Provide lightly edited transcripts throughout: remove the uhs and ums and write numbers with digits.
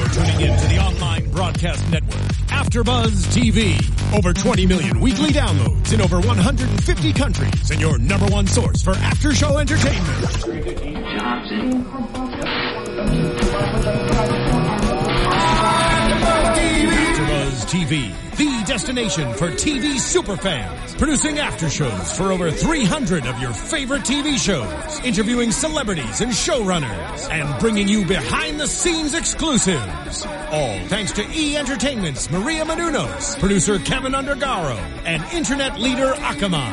tuning in to the online broadcast network, AfterBuzz TV. Over 20 million weekly downloads in over 150 countries, and your number one source for after-show entertainment. AfterBuzz TV, the destination for TV superfans, producing aftershows for over 300 of your favorite TV shows, interviewing celebrities and showrunners, and bringing you behind-the-scenes exclusives. All thanks to E! Entertainment's Maria Menounos, producer Kevin Undergaro, and internet leader Akamai.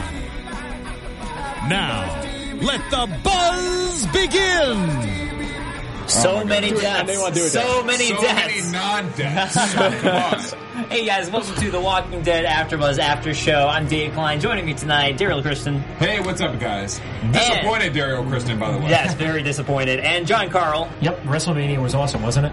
Now, let the buzz begin! So many deaths. So many non-deaths. Come on. Hey guys, welcome to the Walking Dead AfterBuzz After Show. I'm Dave Klein. Joining me tonight, Daryl Kristen. Hey, what's up, guys? Disappointed, Daryl Kristen, by the way. Yes, very disappointed. And John Carl. Yep, WrestleMania was awesome, wasn't it?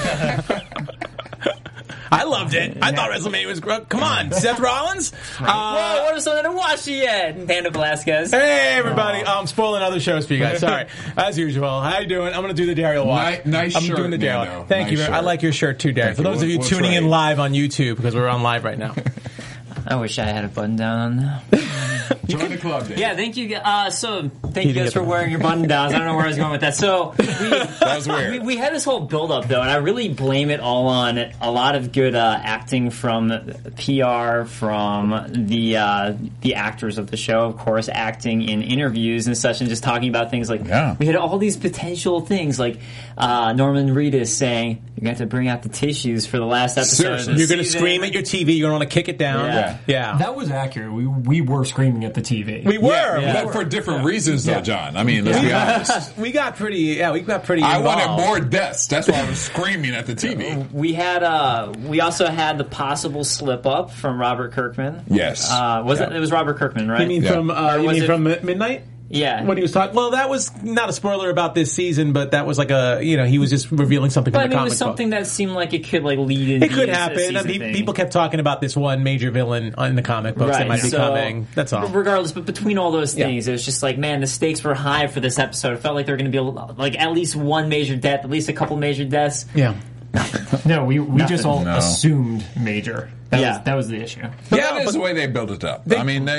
I loved it. I thought WrestleMania was great. Come on, Seth Rollins. Whoa, what if someone didn't watch it yet? Panda Velasquez. Hey, everybody. I'm spoiling other shows for you guys. Sorry. As usual. How you doing? I'm going to do the Daryl walk. Nice I'm shirt, doing the Daryl. Nando. Thank Nice you. shirt. I like your shirt too, Daryl. Thank For you. those of you What's tuning in right? live on YouTube, because we're on live right now. I wish I had a button down on now. Join the club, Dave. Yeah, thank you. Thank you guys for wearing your button downs. I don't know where I was going with that. So That was weird. we had this whole build up though, and I really blame it all on a lot of good acting from PR, from the actors of the show, of course, acting in interviews and such, and just talking about things like we had all these potential things like Norman Reedus saying you're going to have to bring out the tissues for the last episode. Seriously. Of the You're going to season. scream at your TV. You're going to want to kick it down. Yeah. That was accurate. We were screaming at the TV. We were. Yeah. But for different reasons, though, John. I mean, let's be honest. We got pretty I involved. wanted more deaths. That's why I was screaming at the TV. We had we also had the possible slip up from Robert Kirkman. Yes. It was Robert Kirkman, right? You mean Yeah. from was it- Midnight? Yeah. When he was talking, well, that was not a spoiler about this season, but that was like he was just revealing something But I from mean, the it comic was something book. that seemed like it could lead into It could a happen. season thing. People kept talking about this one major villain in the comic books that might be coming. That's all. Regardless, but between all those things, it was just like, man, the stakes were high for this episode. It felt like there were going to be at least one major death, at least a couple major deaths. Yeah. No, we just all No. assumed major. That was the issue. That is the way they built it up. I mean,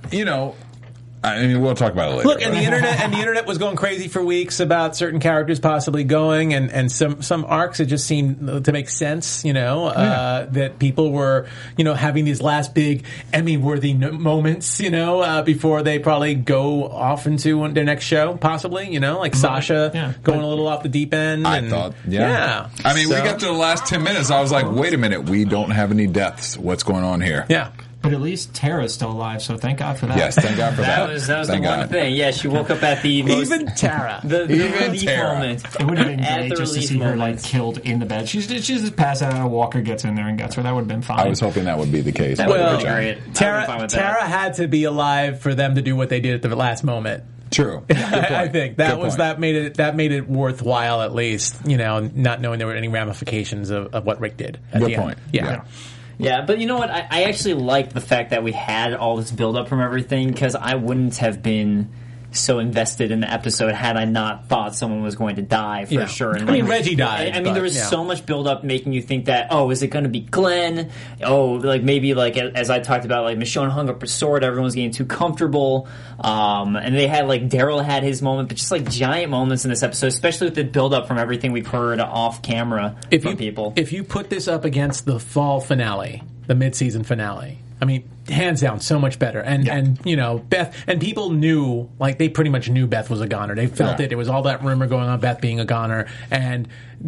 we'll talk about it later. Look, and the internet was going crazy for weeks about certain characters possibly going, and some arcs that just seemed to make sense. That people were having these last big Emmy-worthy moments. Before they probably go off into their next show, possibly. Like Sasha going a little off the deep end. I thought. I mean, we got to the last 10 minutes. I was like, wait a minute, we don't have any deaths. What's going on here? Yeah. But at least Tara's still alive, so thank God for that. Yes, thank God for that. That was Thank the one God. thing. Yeah, she woke up at the most... Even Tara. The Even relief Tara. moment. It would have been At great the just to relief see her moments. killed in the bed. She's just pass out. Walker gets in there and gets her. That would have been fine. I was hoping that would be the case. That but would have good been job. great. I would be fine with that. Tara had to be alive for them to do what they did at the last moment. True. Good point. I think Good point. that made it worthwhile, at least, not knowing there were any ramifications of what Rick did. At Good the end. point. Yeah. Yeah, but you know what? I actually liked the fact that we had all this build-up from everything, because I wouldn't have been so invested in the episode had I not thought someone was going to die for sure. And I mean, Reggie died. I mean, there was so much build-up making you think that, is it going to be Glenn? Maybe as I talked about, Michonne hung up her sword, everyone's getting too comfortable. And they had, Daryl had his moment, but just, giant moments in this episode, especially with the build-up from everything we've heard off-camera from people. If you put this up against the fall finale, the mid-season finale, I mean, hands down, so much better. And Beth, and people knew, they pretty much knew Beth was a goner. They felt it. There was all that rumor going on, Beth being a goner. And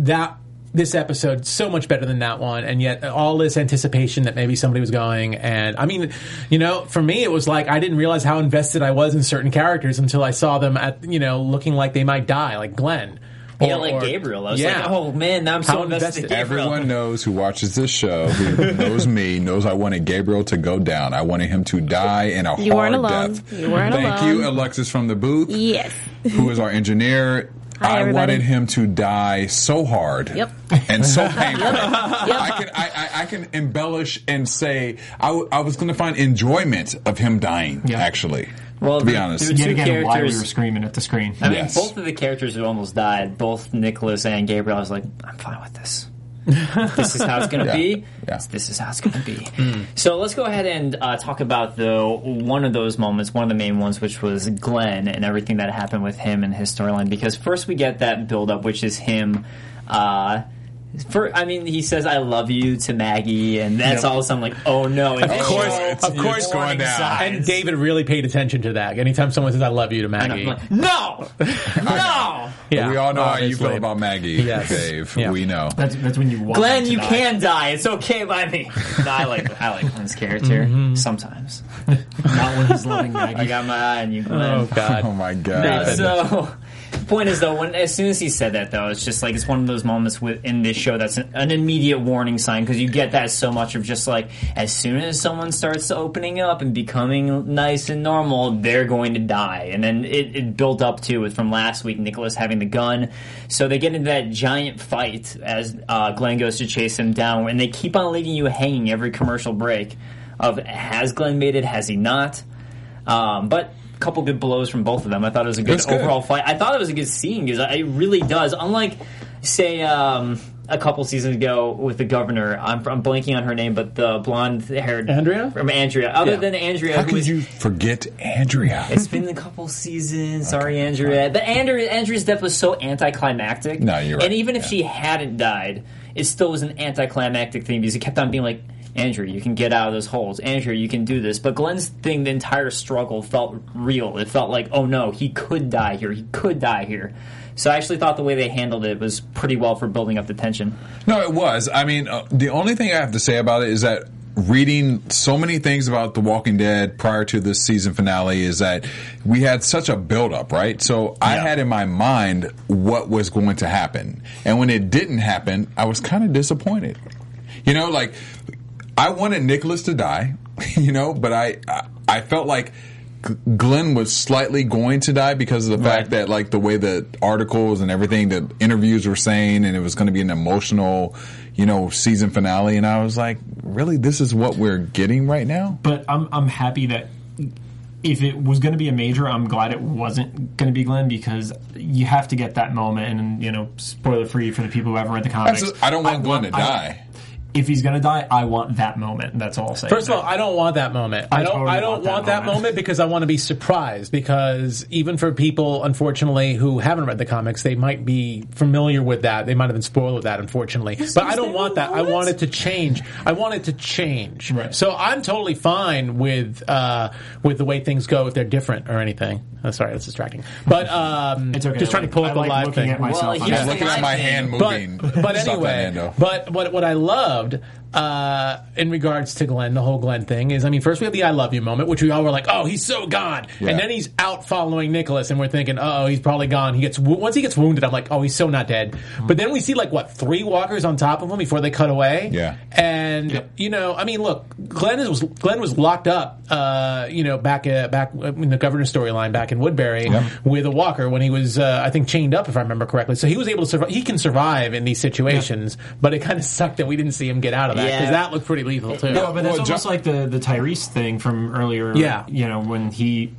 this episode, so much better than that one. And yet, all this anticipation that maybe somebody was going. And, I mean, for me, it was I didn't realize how invested I was in certain characters until I saw them looking like they might die, like Glenn. Or Gabriel. I was like, oh man, now I'm so invested in Gabriel. Everyone knows who watches this show, who knows me, knows I wanted Gabriel to go down. I wanted him to die in a You hard weren't alone. death. You weren't Thank alone. you, Alexis from the booth. Yes. Who is our engineer. Hi, I everybody. wanted him to die so hard. Yep. And so painful. I can embellish and say I was going to find enjoyment of him dying, actually. Well, to be honest. the Yet two again, why we were characters. screaming at the screen. I mean, Yes. both of the characters who almost died, both Nicholas and Gabriel, I was like, I'm fine with this. This is how it's going to be. Yeah. This is how it's going to be. So let's go ahead and talk about one of those moments, one of the main ones, which was Glenn and everything that happened with him and his storyline. Because first we get that build-up, which is him... he says "I love you" to Maggie, and that's all of a sudden like, oh no! Of course, going down. And David really paid attention to that. Anytime someone says "I love you" to Maggie, I'm like, no. yeah, we all know how you obviously. feel about Maggie, Yes. Dave. Yeah. We know. That's when you want Glenn, him to you die. can die. It's okay by me. No, I like Glenn's character sometimes. Not when he's loving Maggie. I got my eye on you, Glenn. Oh God! Oh my God. So, point is though, as soon as he said that though, it's just like it's one of those moments in this show that's an immediate warning sign, because you get that so much of just like as soon as someone starts opening up and becoming nice and normal, they're going to die. And then it built up to it from last week, Nicholas having the gun. So they get into that giant fight as Glenn goes to chase him down, and they keep on leaving you hanging every commercial break of has Glenn made it, has he not? But couple good blows from both of them. I thought it was a good overall fight. I thought it was a good scene because it really does. Unlike, say, a couple seasons ago with the governor, I'm blanking on her name, but the blonde-haired Andrea? From Andrea. Other than Andrea, How could you forget Andrea? It's been a couple seasons. Sorry, Andrea. But Andrea's death was so anticlimactic. No, you're right. And even if she hadn't died, it still was an anticlimactic thing because it kept on being like, Andrew, you can get out of those holes. Andrew, you can do this. But Glenn's thing, the entire struggle felt real. It felt like, oh no, he could die here. He could die here. So I actually thought the way they handled it was pretty well for building up the tension. No, it was. I mean, the only thing I have to say about it is that reading so many things about The Walking Dead prior to this season finale is that we had such a build-up, right? So I had in my mind what was going to happen. And when it didn't happen, I was kind of disappointed. You know, like... I wanted Nicholas to die, but I felt like Glenn was slightly going to die because of the fact that, like, the way the articles and everything, the interviews were saying, and it was going to be an emotional, season finale. And I was like, really, this is what we're getting right now? But I'm happy that if it was going to be a major, I'm glad it wasn't going to be Glenn, because you have to get that moment. And, spoiler free for the people who haven't read the comics. I don't want Glenn to die. If he's going to die, I want that moment. That's all I'll say. First of all, I don't want that moment. I don't want that moment because I want to be surprised. Because even for people, unfortunately, who haven't read the comics, they might be familiar with that. They might have been spoiled with that, unfortunately. But I don't want that. I want it to change. I want it to change. Right. So I'm totally fine with the way things go if they're different or anything. Oh, sorry, that's distracting. But it's okay. Just trying to pull up the live thing. At myself. Well, I was looking at my hand moving. But anyway, but what I loved in regards to Glenn, the whole Glenn thing is, first we have the "I love you" moment, which we all were like, "Oh, he's so gone," and then he's out following Nicholas, and we're thinking, "Oh, he's probably gone." Once he gets wounded, I'm like, "Oh, he's so not dead." But then we see 3 walkers on top of him before they cut away. Yeah, and look, Glenn was locked up, back in the governor's storyline back in Woodbury with a walker when he was, I think, chained up, if I remember correctly. So he was able to survive. He can survive in these situations, but it kind of sucked that we didn't see him get out of that because that looked pretty lethal too. No, but that's almost like the Tyrese thing from earlier. Yeah, when he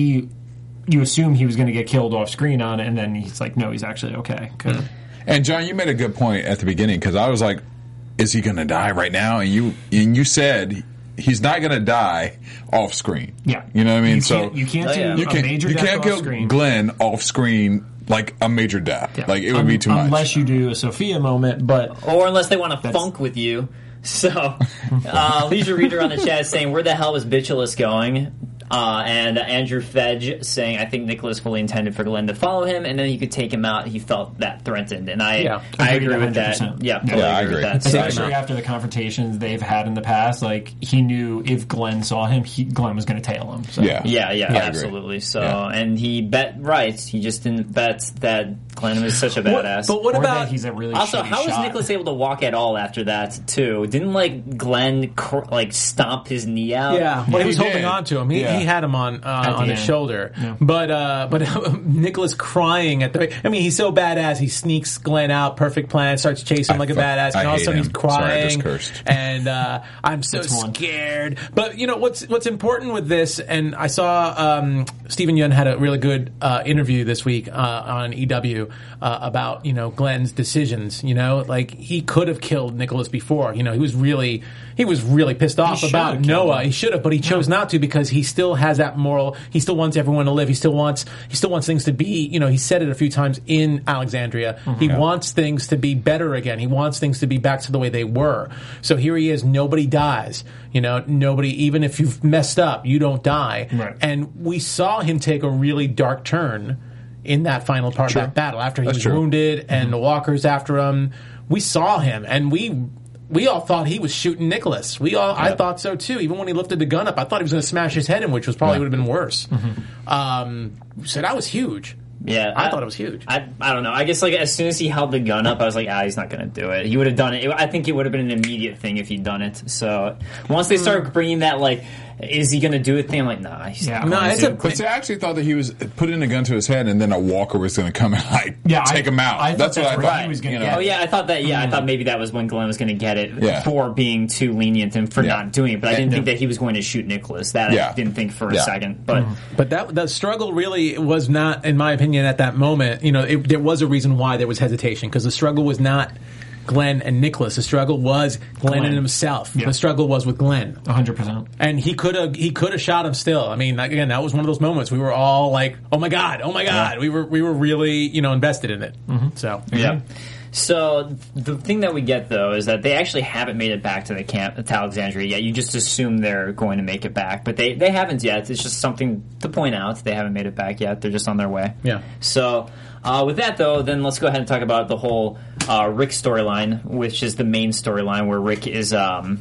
you assume he was going to get killed off screen on it, and then he's like, no, he's actually okay. And John, you made a good point at the beginning, because I was like, is he going to die right now? And you said he's not going to die off screen. Yeah, you know what I mean. You can't do a major death off kill screen. Glenn off screen like a major death. Yeah. Like it would be too much. Unless you do a Sophia moment, or unless they want to funk with you. So, Leisure Reader on the chat is saying, where the hell was Bitulus going? And Andrew Fedge saying, I think Nicholas fully intended for Glenn to follow him, and then he could take him out. He felt that threatened, and I agree with that. Yeah, I agree with that. Especially after the confrontations they've had in the past, he knew if Glenn saw him, Glenn was going to tail him. So. Yeah, absolutely. So, and he bet right. He just didn't bet that Glenn was such a badass. But what about he's a really also? How was shot. Nicholas able to walk at all after that too? Didn't Glenn stomp his knee out? Yeah, he was holding on to him. He he had him on his end. shoulder. Yeah. But Nicholas crying at the. I mean, he's so badass. He sneaks Glenn out, perfect plan, starts chasing him like a badass, and all of a sudden he's crying. Sorry, I just cursed. And I'm so scared. But you know what's important with this, and I saw Stephen Yeun had a really good interview this week on EW about Glenn's decisions. Like he could have killed Nicholas before. He was really pissed off about Noah. He should have, but he chose not to because he still has that moral. He still wants everyone to live. He still wants things to be. He said it a few times in Alexandria. He wants things to be better again. He wants things to be back to the way they were. So here he is. Nobody dies. Nobody. Even if you've messed up, you don't die. Right. And we saw him take a really dark turn in that final part of that battle after he was wounded and the walkers after him. We saw him, and we all thought he was shooting Nicholas. I thought so too. Even when he lifted the gun up, I thought he was going to smash his head in, which was probably would have been worse. So that was huge. Yeah, I thought it was huge. I don't know. I guess as soon as he held the gun up, I was like, he's not going to do it. He would have done it. I think it would have been an immediate thing if he'd done it. So once they started bringing that, is he going to do it thing? I'm like, nah, he's not going to. But I actually thought that he was putting a gun to his head, and then a walker was going to come and take him out. That's what I thought he was going to get. Oh yeah, I thought that. Yeah, I thought maybe that was when Glenn was going to get it for being too lenient and for not doing it. But I didn't think that he was going to shoot Nicholas. That I didn't think for a second. But that the struggle really was not, in my opinion, at that moment. There was a reason why there was hesitation, because the struggle was not Glenn and Nicholas. The struggle was Glenn and himself. Yeah. The struggle was with Glenn. 100%. And he could have shot him still. I mean, again, that was one of those moments we were all like, "Oh my god!" Yeah. We were really invested in it. So yeah. So the thing that we get though is that they actually haven't made it back to the camp to Alexandria yet. You just assume they're going to make it back, but they haven't yet. It's just something to point out. They haven't made it back yet. They're just on their way. Yeah. So with that though, then let's go ahead and talk about the whole Rick storyline, which is the main storyline where Rick is him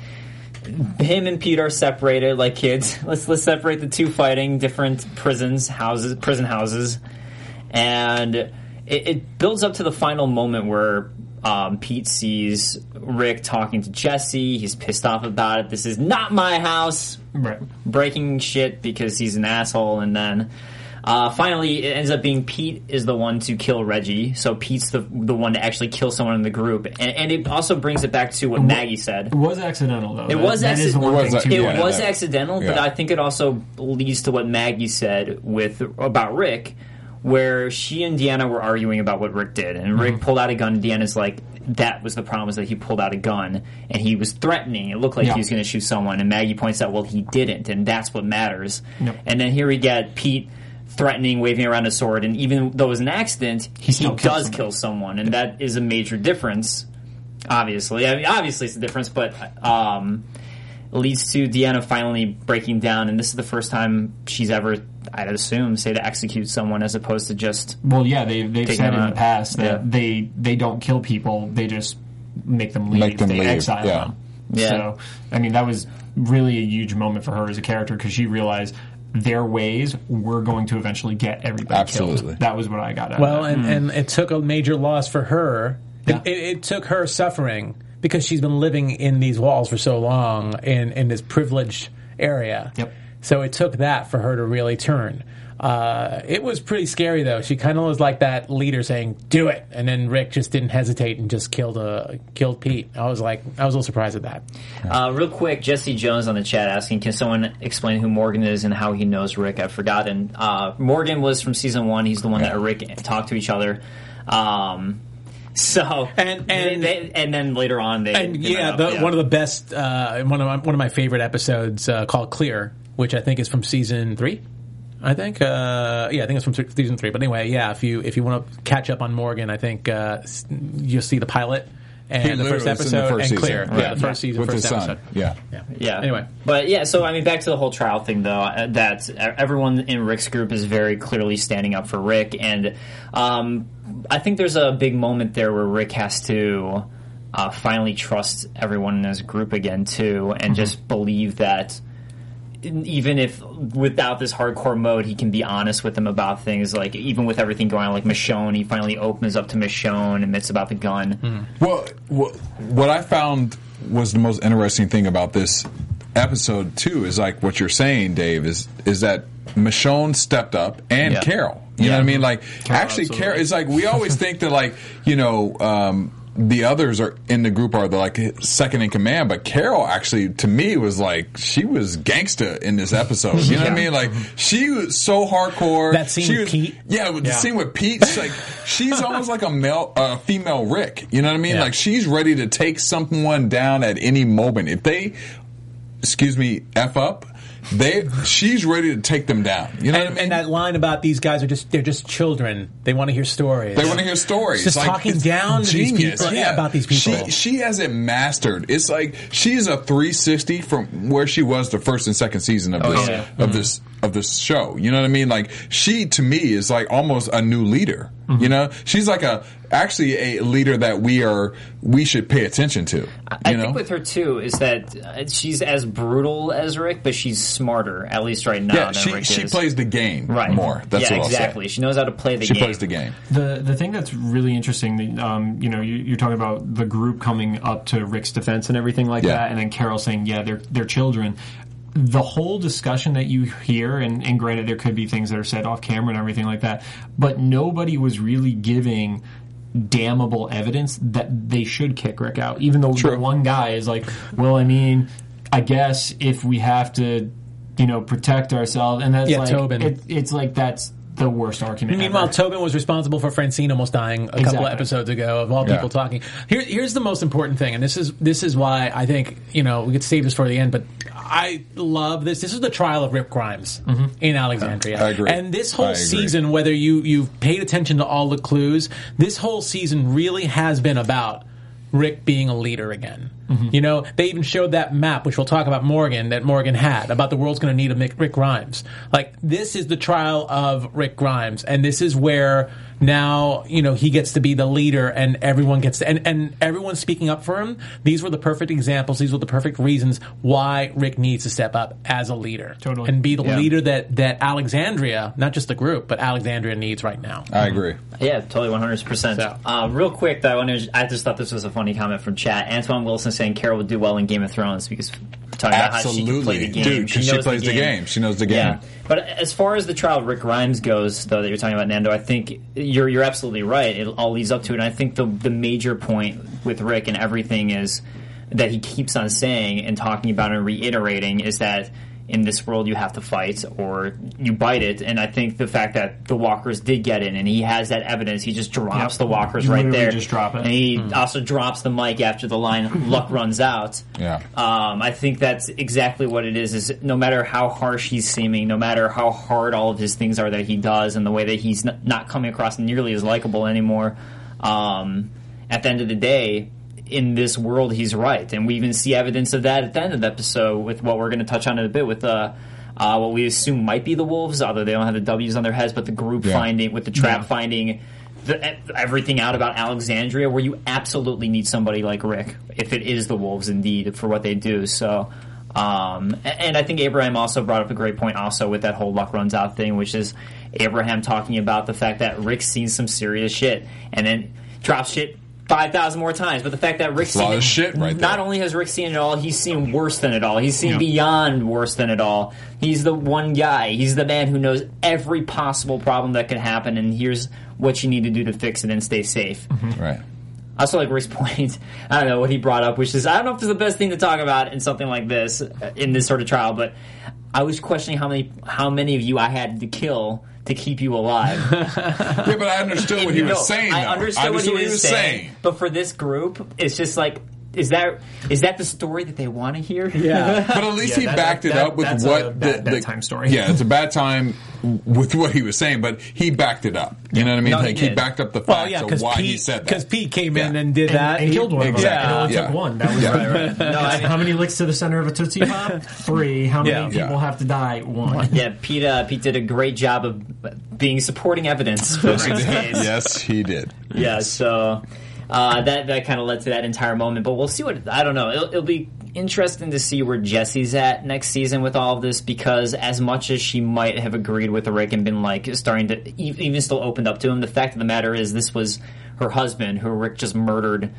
and Pete are separated like kids. Let's separate the two fighting different prison houses, and it builds up to the final moment where Pete sees Rick talking to Jesse. He's pissed off about it. This is not my house. Right. Breaking shit because he's an asshole. And then finally it ends up being Pete is the one to kill Reggie. So Pete's the one to actually kill someone in the group. And it also brings it back to what Maggie said. It was accidental, though. It was accidental, Yeah. but I think it also leads to what Maggie said about Rick, where she and Deanna were arguing about what Rick did, and Rick pulled out a gun, and Deanna's like, that was the problem, was that he pulled out a gun, and he was threatening. It looked like he was going to shoot someone, and Maggie points out, well, he didn't, and that's what matters. Yep. And then here we get Pete threatening, waving around a sword, and even though it was an accident, he does kill someone, and that is a major difference, obviously. I mean, obviously it's a difference, but leads to Deanna finally breaking down, and this is the first time she's ever, I'd assume, say to execute someone as opposed to just... Well, yeah, they've said in the past that they don't kill people, they just make them leave. They exile them. Yeah. So, I mean, that was really a huge moment for her as a character, because she realized their ways were going to eventually get everybody killed. That was what I got out of it. And it took a major loss for her. Yeah. It took her suffering, because she's been living in these walls for so long in this privileged area. Yep. So it took that for her to really turn. It was pretty scary, though. She kind of was like that leader saying, "Do it," and then Rick just didn't hesitate and just killed Pete. I was a little surprised at that. Real quick, Jesse Jones on the chat asking, can someone explain who Morgan is and how he knows Rick? I've forgotten. Morgan was from season 1. He's the one that Rick talked to each other. So and then later on one of the best one of my favorite episodes called Clear, which I think is from season 3. I think I think it's from season 3. But anyway, if you want to catch up on Morgan, I think you'll see the pilot and the first episode and Clear. The first season, with first his episode. son. Yeah. Anyway, but so I mean, back to the whole trial thing, though. That everyone in Rick's group is very clearly standing up for Rick, and I think there's a big moment there where Rick has to finally trust everyone in his group again too, and just believe that even if without this hardcore mode, he can be honest with them about things. Like even with everything going on, like Michonne, he finally opens up to Michonne, admits about the gun. Well, what I found was the most interesting thing about this episode too is like what you're saying, Dave, is that Michonne stepped up and Carol. You know what I mean? Like Carol is like, we always think that like, the others are in the group are the like second in command, but Carol actually to me was like she was gangsta in this episode. You know what I mean? Like she was so hardcore. That scene with Pete. The scene with Pete. She's almost like a female Rick. You know what I mean? Yeah. Like she's ready to take someone down at any moment. If they, F up. She's ready to take them down. You know what I mean? And that line about these guys they're just children. They want to hear stories. Just like, talking down to these people, about these people. She has it mastered. It's like she's a 360 from where she was the first and second season of this show. You know what I mean? Like she to me is like almost a new leader. Mm-hmm. You know, she's like actually a leader that we should pay attention to. I think with her too is that she's as brutal as Rick, but she's smarter, at least right now. Yeah, than Rick she is. Plays the game more. That's what exactly. I'll say. She knows how to play the game. She plays the game. The thing that's really interesting, you're talking about the group coming up to Rick's defense and everything like that, and then Carol saying, they're children. The whole discussion that you hear, and granted there could be things that are said off camera and everything like that, but nobody was really giving damnable evidence that they should kick Rick out. Even though the one guy is like, well, I mean, I guess if we have to, protect ourselves, and that's like Tobin. It's like that's the worst argument. Meanwhile, ever. Tobin was responsible for Francine almost dying a couple of episodes ago. Of all people talking, here's the most important thing, and this is why I think we could save this for the end. But I love this. This is the trial of Rick Grimes in Alexandria. I agree. And this whole season, whether you've paid attention to all the clues, this whole season really has been about Rick being a leader again. Mm-hmm. They even showed that map, which we'll talk about that Morgan had, about the world's going to need a Rick Grimes. Like, this is the trial of Rick Grimes, and this is where now, he gets to be the leader, and everyone gets to, and everyone's speaking up for him. These were the perfect examples. These were the perfect reasons why Rick needs to step up as a leader. Totally. And be the leader that Alexandria, not just the group, but Alexandria needs right now. I agree. Yeah, totally 100%. So. Real quick, though, I just thought this was a funny comment from chat. Antoine Wilson saying Carol would do well in Game of Thrones because talking about how she can play the game. Dude, because she plays the game. She knows the game. Yeah. But as far as the trial of Rick Grimes goes, though, that you're talking about, Nando, I think you're absolutely right. It all leads up to it. And I think the major point with Rick and everything is that he keeps on saying and talking about and reiterating is that in this world you have to fight or you bite it. And I think the fact that the walkers did get in and he has that evidence, he just drops the walkers right there. Just drop it. And he also drops the mic after the line luck runs out. Yeah. I think that's exactly what it is no matter how harsh he's seeming, no matter how hard all of his things are that he does and the way that he's not coming across nearly as likable anymore, at the end of the day, in this world, he's right. And we even see evidence of that at the end of the episode with what we're going to touch on in a bit with what we assume might be the wolves, although they don't have the W's on their heads, but the group finding, with the trap finding everything out about Alexandria, where you absolutely need somebody like Rick, if it is the wolves indeed, for what they do. So, and I think Abraham also brought up a great point also with that whole luck runs out thing, which is Abraham talking about the fact that Rick's seen some serious shit and then drops shit 5,000 more times, but the fact that Rick's seen shit right there. Not only has Rick seen it all, he's seen worse than it all. He's seen beyond worse than it all. He's the one guy. He's the man who knows every possible problem that could happen, and here's what you need to do to fix it and stay safe. Mm-hmm. Right. I also like Rick's point. I don't know what he brought up, which is I don't know if it's the best thing to talk about in something like this, in this sort of trial, but I was questioning how many of you I had to kill to keep you alive. Yeah, but I understood what he was saying. I understood what he was saying. But for this group, it's just like, is that the story that they want to hear? Yeah. But at least he backed it up with what the time story. Yeah, it's a bad time with what he was saying, but he backed it up. You know what I mean? No, like he backed up the facts of why he said that. Because Pete came in and did that. And killed one of them. Exactly. It only took one. That was right. No, how many licks to the center of a Tootsie Pop? 3. How many people have to die? 1. Yeah, Pete did a great job of being supporting evidence for Rick's case. Yes, he did. Yeah, so that kind of led to that entire moment. But we'll see I don't know. It'll be interesting to see where Jesse's at next season with all of this, because as much as she might have agreed with Rick and been like starting to even still opened up to him, the fact of the matter is this was her husband who Rick just murdered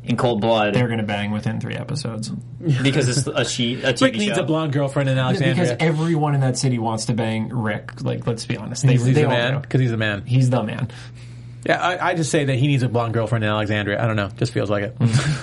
in cold blood. They're going to bang within 3 episodes. Because it's a TV Rick show. needs a blonde girlfriend in Alexandria. Because everyone in that city wants to bang Rick. Like, let's be honest. he's they a all man. know. Because he's a man. He's the man. Yeah, I just say that he needs a blonde girlfriend in Alexandria. I don't know. Just feels like it.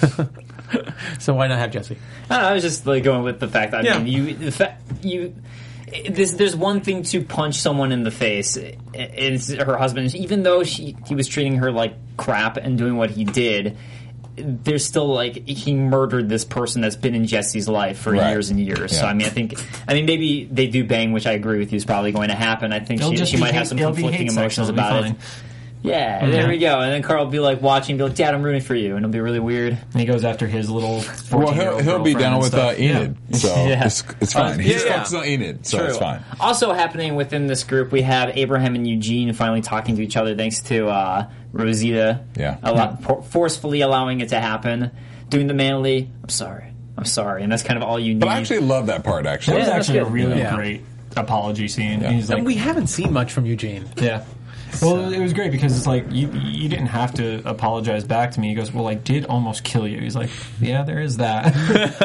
So why not have Jesse? I was just like going with the fact that, Yeah. I mean, there's one thing to punch someone in the face. It's her husband, even though he was treating her like crap and doing what he did. There's still like he murdered this person that's been in Jesse's life for years and years. Yeah. So I mean, maybe they do bang, which I agree with you is probably going to happen. I think she might have some conflicting emotions about it. Yeah, there we go. And then Carl will be like watching, be like, "Dad, I'm rooting for you," and it'll be really weird. And he goes after his little. Well, he'll be down with Enid, so Yeah. it's fine. He's yeah. focused on Enid, so True. it's fine. Also happening within this group, we have Abraham and Eugene finally talking to each other thanks to Rosita. Yeah. Forcefully allowing it to happen, doing the manly. I'm sorry, and that's kind of all you need. But I actually love that part. Actually, That was Yeah, actually a that's really good. great apology scene. Yeah. And he's like, And we haven't seen much from Eugene. yeah. Well, it was great because it's like you didn't have to apologize back to me. He goes, "Well, I did almost kill you." He's like, "Yeah, there is that."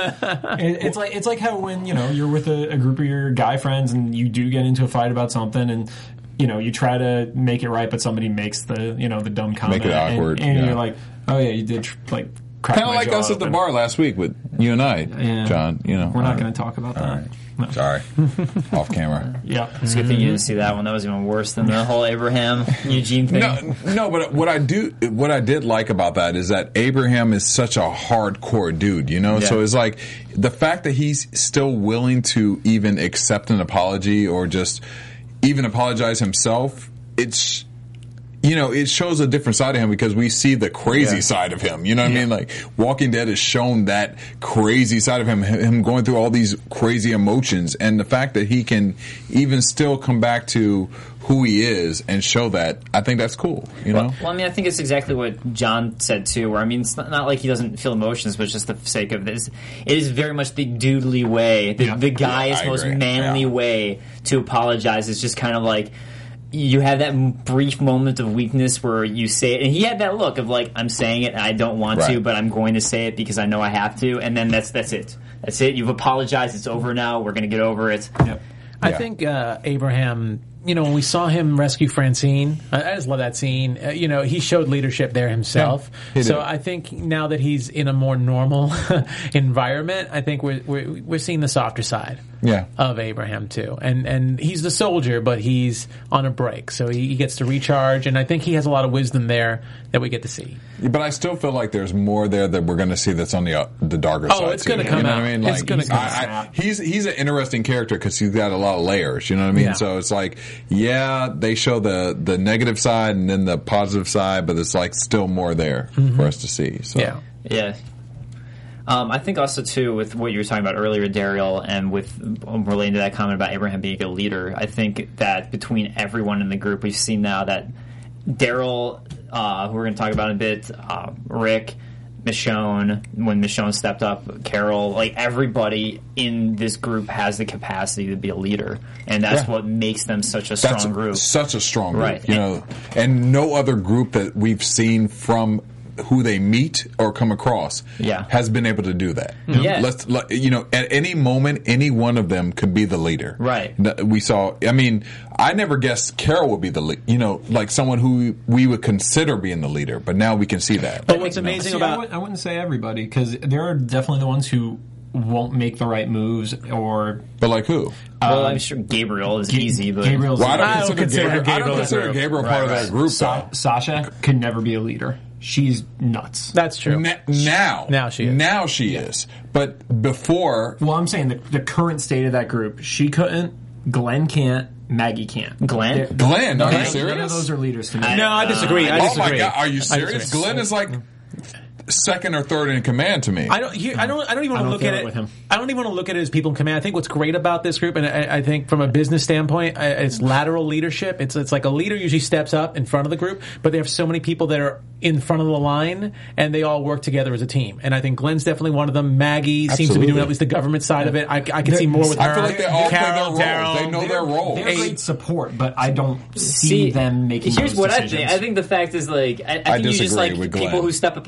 it's like how when you're with a group of your guy friends and you do get into a fight about something and you try to make it right, but somebody makes the the dumb comment, Make it awkward, and yeah. you're like, "Oh yeah, you did crack kind of my like jaw us at the open." bar last week with you and I, Yeah. John. We're not going to talk about that. All right. No. Sorry, off camera. Yeah. It's a good thing you didn't see that one. That was even worse than the whole Abraham Eugene thing. No, but what I did like about that is that Abraham is such a hardcore dude, Yeah. So it's like the fact that he's still willing to even accept an apology or just even apologize himself. It's it shows a different side of him because we see the crazy side of him. You know what I mean? Like Walking Dead has shown that crazy side of him going through all these crazy emotions, and the fact that he can even still come back to who he is and show that, I think that's cool. Well, I mean, I think it's exactly what John said too. Where I mean, it's not like he doesn't feel emotions, but just the sake of this, it is very much the dudely way, the guy's most agree. manly way to apologize. Is just kind of like. You have that brief moment of weakness where you say it, and he had that look of like, I'm saying it and I don't want to, but I'm going to say it because I know I have to, and then that's it. That's it. You've apologized. It's over now. We're going to get over it. Yep. I think Abraham, when we saw him rescue Francine, I just love that scene. He showed leadership there himself. He So did. I think now that he's in a more normal environment, I think we're seeing the softer side of Abraham too. And he's the soldier, but he's on a break, so he gets to recharge. And I think he has a lot of wisdom there that we get to see. But I still feel like there's more there that we're going to see that's on the darker side. It's going to too. come You know out. what I mean? It's going to come out. He's an interesting character because he's got a lot of layers. You know what I mean? Yeah. So it's like, they show the negative side and then the positive side, but it's like still more there for us to see. So. Yeah. I think also too with what you were talking about earlier, Daryl, and with relating to that comment about Abraham being a leader, I think that between everyone in the group, we've seen now that Daryl, who we're going to talk about in a bit, Rick, Michonne, when Michonne stepped up, Carol, like everybody in this group has the capacity to be a leader, and that's what makes them such a strong group. Such a strong group, right? And no other group that we've seen from who they meet or come across has been able to do that. Yeah. At any moment, any one of them could be the leader. Right. We saw, I never guessed Carol would be the leader, like someone who we would consider being the leader, but now we can see that. But what's amazing about... I wouldn't say everybody, because there are definitely the ones who won't make the right moves or... But like who? Well, I'm sure Gabriel is easy, but... Gabriel's... Well, I I don't don't consider consider Gabriel part of that group, though. Sasha could never be a leader. She's nuts. That's true. Now she is. Now she is. But before... Well, I'm saying the current state of that group, she couldn't, Glenn can't, Maggie can't. Glenn? Glenn, are you None of serious? those are leaders to me. No, I disagree. Oh my God, are you serious? disagree. Glenn is like second or third in command to me. I don't even want to don't look feel at it it with him. I don't even want to look at it as people in command. I think what's great about this group, and I think from a business standpoint, it's lateral leadership. It's like a leader usually steps up in front of the group, but they have so many people that are in front of the line, and they all work together as a team. And I think Glenn's definitely one of them. Maggie seems to be doing at least the government side of it. I can see more with her. I feel like they all Carol, play their Daryl. roles. They know their roles. They're great support, but I don't see them making Here's those what decisions. I think. I think the fact is, like, I think you just disagree like with people Glenn. who step up and kill people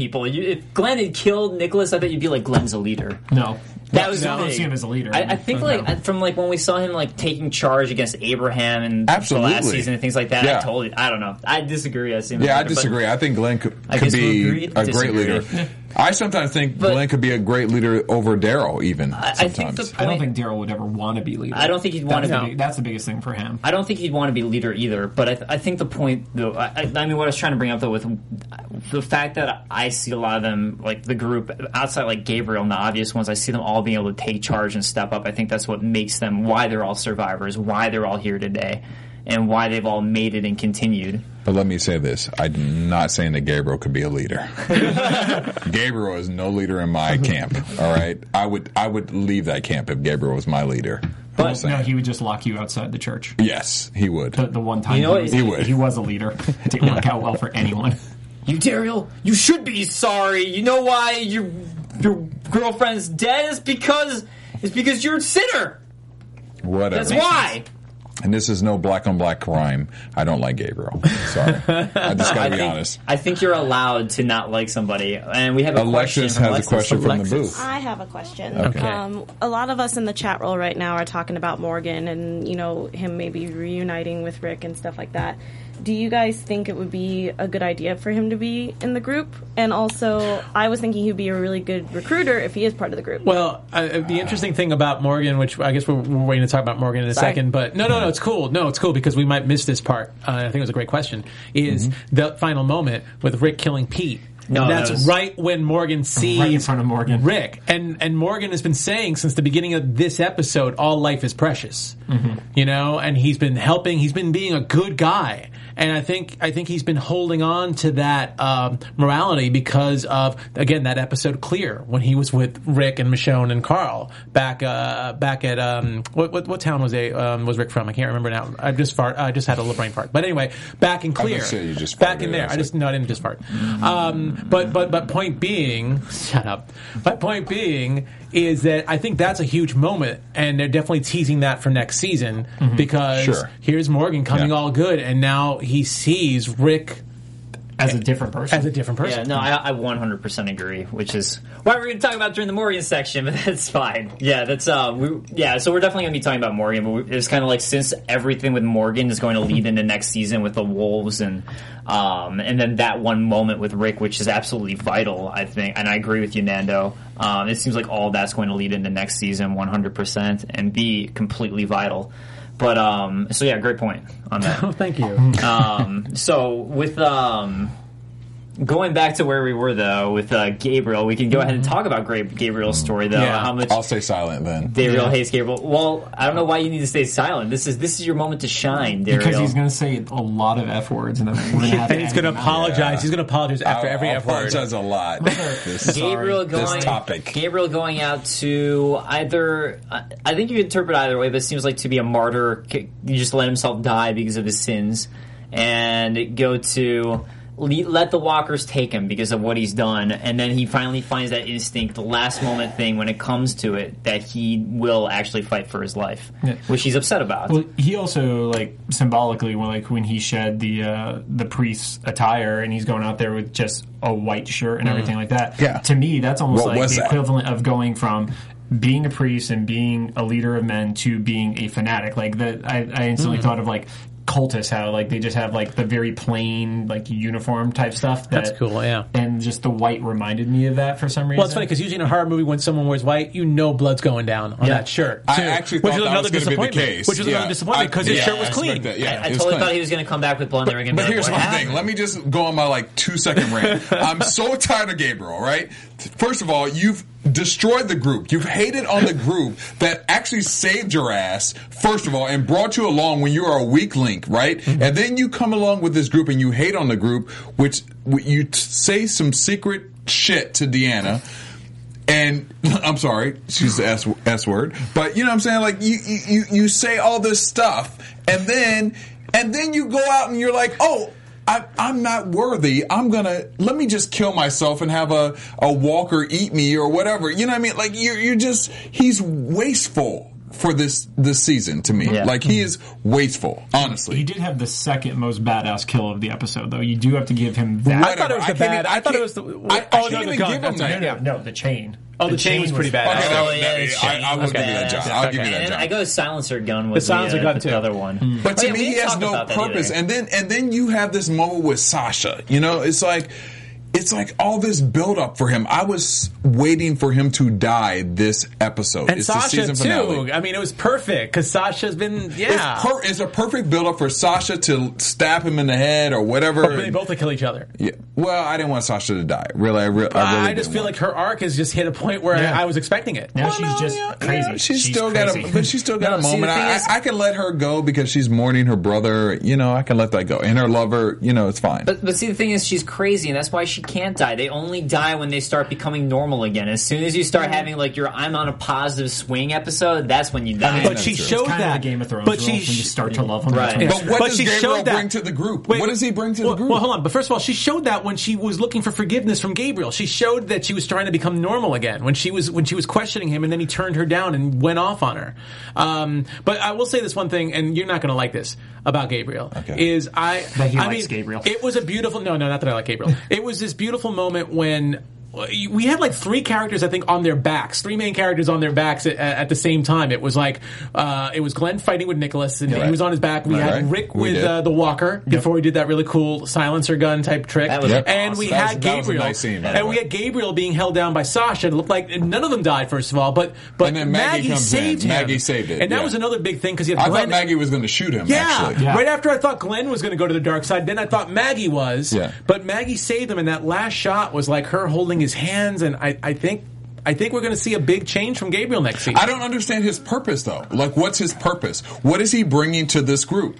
people. If Glenn had killed Nicholas, I bet you'd be like, Glenn's a leader. No. That was I don't see him as a leader. I think from when we saw him taking charge against Abraham and the last season and things like that. Yeah. I don't know. I disagree. I disagree. I think Glenn could be a great leader. I sometimes think Glenn could be a great leader over Daryl. Even I think I don't think Daryl would ever want to be leader. I don't think he'd want to be. That's the biggest thing for him. I don't think he'd want to be leader either. But I think the point, though, I mean, what I was trying to bring up though with the fact that I see a lot of them, like the group outside, like Gabriel and the obvious ones, I see them all being able to take charge and step up. I think that's what makes them, why they're all survivors, why they're all here today, and why they've all made it and continued. But let me say this. I'm not saying that Gabriel could be a leader. Gabriel is no leader in my camp, all right? I would leave that camp if Gabriel was my leader. But no, he would just lock you outside the church. Yes, he would. The one time he would. He was a leader. It didn't work out well for anyone. You, Daryl, you should be sorry. You know why your girlfriend's dead? It's because you're a sinner. Whatever. That's why. And this is no black on black crime. I don't like Gabriel. Sorry. I just got to be honest. I think you're allowed to not like somebody. And we have Alexis has a question from the booth. I have a question. Okay. A lot of us in the chat roll right now are talking about Morgan and, him maybe reuniting with Rick and stuff like that. Do you guys think it would be a good idea for him to be in the group? And also, I was thinking he'd be a really good recruiter if he is part of the group. Well, the interesting thing about Morgan, which I guess we're waiting to talk about Morgan in a second, but no, it's cool. No, it's cool because we might miss this part. I think it was a great question. Is the final moment with Rick killing Pete. No, that's right when Morgan sees right in front of Morgan. Rick. And Morgan has been saying since the beginning of this episode, all life is precious. And he's been helping, he's been being a good guy. And I think he's been holding on to that morality because of, again, that episode Clear, when he was with Rick and Michonne and Carl back at what town was Rick from? I can't remember now. I just had a little brain fart. But anyway, back in Clear, you just back in there. I didn't just fart. But point being, shut up. But point being is that I think that's a huge moment, and they're definitely teasing that for next season because here's Morgan coming all good, and now he sees Rick as a different person. Yeah, no, I 100% agree, which is what we're going to talk about during the Morgan section, but that's fine. Yeah, that's so we're definitely going to be talking about Morgan, but it's kind of like since everything with Morgan is going to lead into next season with the Wolves and then that one moment with Rick, which is absolutely vital, I think, and I agree with you, Nando. It seems like all that's going to lead into next season 100% and be completely vital. But great point on that. Oh, thank you. So with going back to where we were though with Gabriel, we can go ahead and talk about Gabriel's story though. Yeah. How much I'll stay silent then. Gabriel hates Gabriel. Well, I don't know why you need to stay silent. This is your moment to shine, Daryl. Because he's going to say a lot of F words, and then we're going to have to. And he's going to apologize. Yeah. He's going to apologize after every F word. Apologize a lot. This topic. Gabriel going out to either. I think you can interpret either way, but it seems like to be a martyr. You just let himself die because of his sins, and go to. Let the walkers take him because of what he's done, and then he finally finds that instinct, the last moment thing when it comes to it, that he will actually fight for his life, which he's upset about. Well, he also symbolically, when he shed the priest's attire and he's going out there with just a white shirt and everything like that. Yeah. To me, that's almost the equivalent of going from being a priest and being a leader of men to being a fanatic. I instantly thought of cultists, how they just have the very plain uniform type stuff. That's cool, yeah. And just the white reminded me of that for some reason. Well, it's funny because usually in a horror movie when someone wears white, blood's going down on that shirt. I actually thought that was going to be the case. Which was another disappointment because his shirt was clean. I totally thought he was going to come back with blood. But here's one thing. Let me just go on my 2-second rant. I'm so tired of Gabriel, right? First of all, you've destroyed the group. You've hated on the group that actually saved your ass, first of all, and brought you along when you are a weak link, right? And then you come along with this group and you hate on the group, which you say some secret shit to Deanna. And I'm sorry, she's the S word, but you know what I'm saying? You say all this stuff, and then you go out and you're like, oh, I'm not worthy. Let me just kill myself and have a walker eat me or whatever. You know what I mean? He's wasteful. for this season to me. Yeah. Like, he is wasteful, honestly. He did have the second most badass kill of the episode, though. You do have to give him that. I thought it was the bad. I thought it was the. I can't the even gun. give him That's that. No, the chain. Oh, the chain was pretty bad. Okay, Oh, no, yeah, no, the chain. I will give you that, John. I'll give you that, And John. I go silencer gun was The silencer gun, too. the other one. But to yeah, me, we he didn't has talk no about that purpose. either. And then you have this moment with Sasha. You know, it's like all this build up for him. I was waiting for him to die this episode. And it's Sasha, the season finale. too. I mean, it was perfect because Sasha's been, It's a perfect build up for Sasha to stab him in the head or whatever. But they both to kill each other. Yeah. Well, I didn't want Sasha to die. Really, I really I just didn't feel want like her arc has just hit a point where Yeah. I was expecting it. Now she's just crazy. She's She's still crazy. got but she's still got No, a see, moment. the thing is- I can let her go because she's mourning her brother. You know, I can let that go. And her lover, you know, it's fine. But see, the thing is, she's crazy, and that's why she can't die. They only die when they start becoming normal again. As soon as you start having like your "I'm on a positive swing" episode, that's when you die. But she true. showed It's kind that. of the Game of Thrones but rule. she When you start to love him, Right. that's But what But does she Gabriel showed that- bring to the group? Wait, what does he bring to the group? Well, hold on. But first of all, she showed that when she was looking for forgiveness from Gabriel. She showed that she was trying to become normal again when she was questioning him, and then he turned her down and went off on her. But I will say this one thing, and you're not going to like this about Gabriel. Okay. Is That he I likes mean, Gabriel. It was a beautiful. No, not that I like Gabriel. It was this beautiful moment when. We had like three characters, I think, on their backs. Three main characters on their backs at the same time. It was like it was Glenn fighting with Nicholas, and he was on his back. We had Rick We with did. the Walker before he did that really cool silencer gun type trick. That was and we awesome. had That was a Gabriel, nice scene, by the and we way. had Gabriel being held down by Sasha. It looked like none of them died, first of all, but And then Maggie comes saved in. him. Maggie saved it, and that yeah. was another big thing because you I had Glenn. thought Maggie was going to shoot him, Yeah. actually. Yeah. Right after I thought Glenn was going to go to the dark side, then I thought Maggie was. Yeah. But Maggie saved him, and that last shot was like her holding his hands, and I think we're going to see a big change from Gabriel next season. I don't understand his purpose, though. Like, what's his purpose? What is he bringing to this group?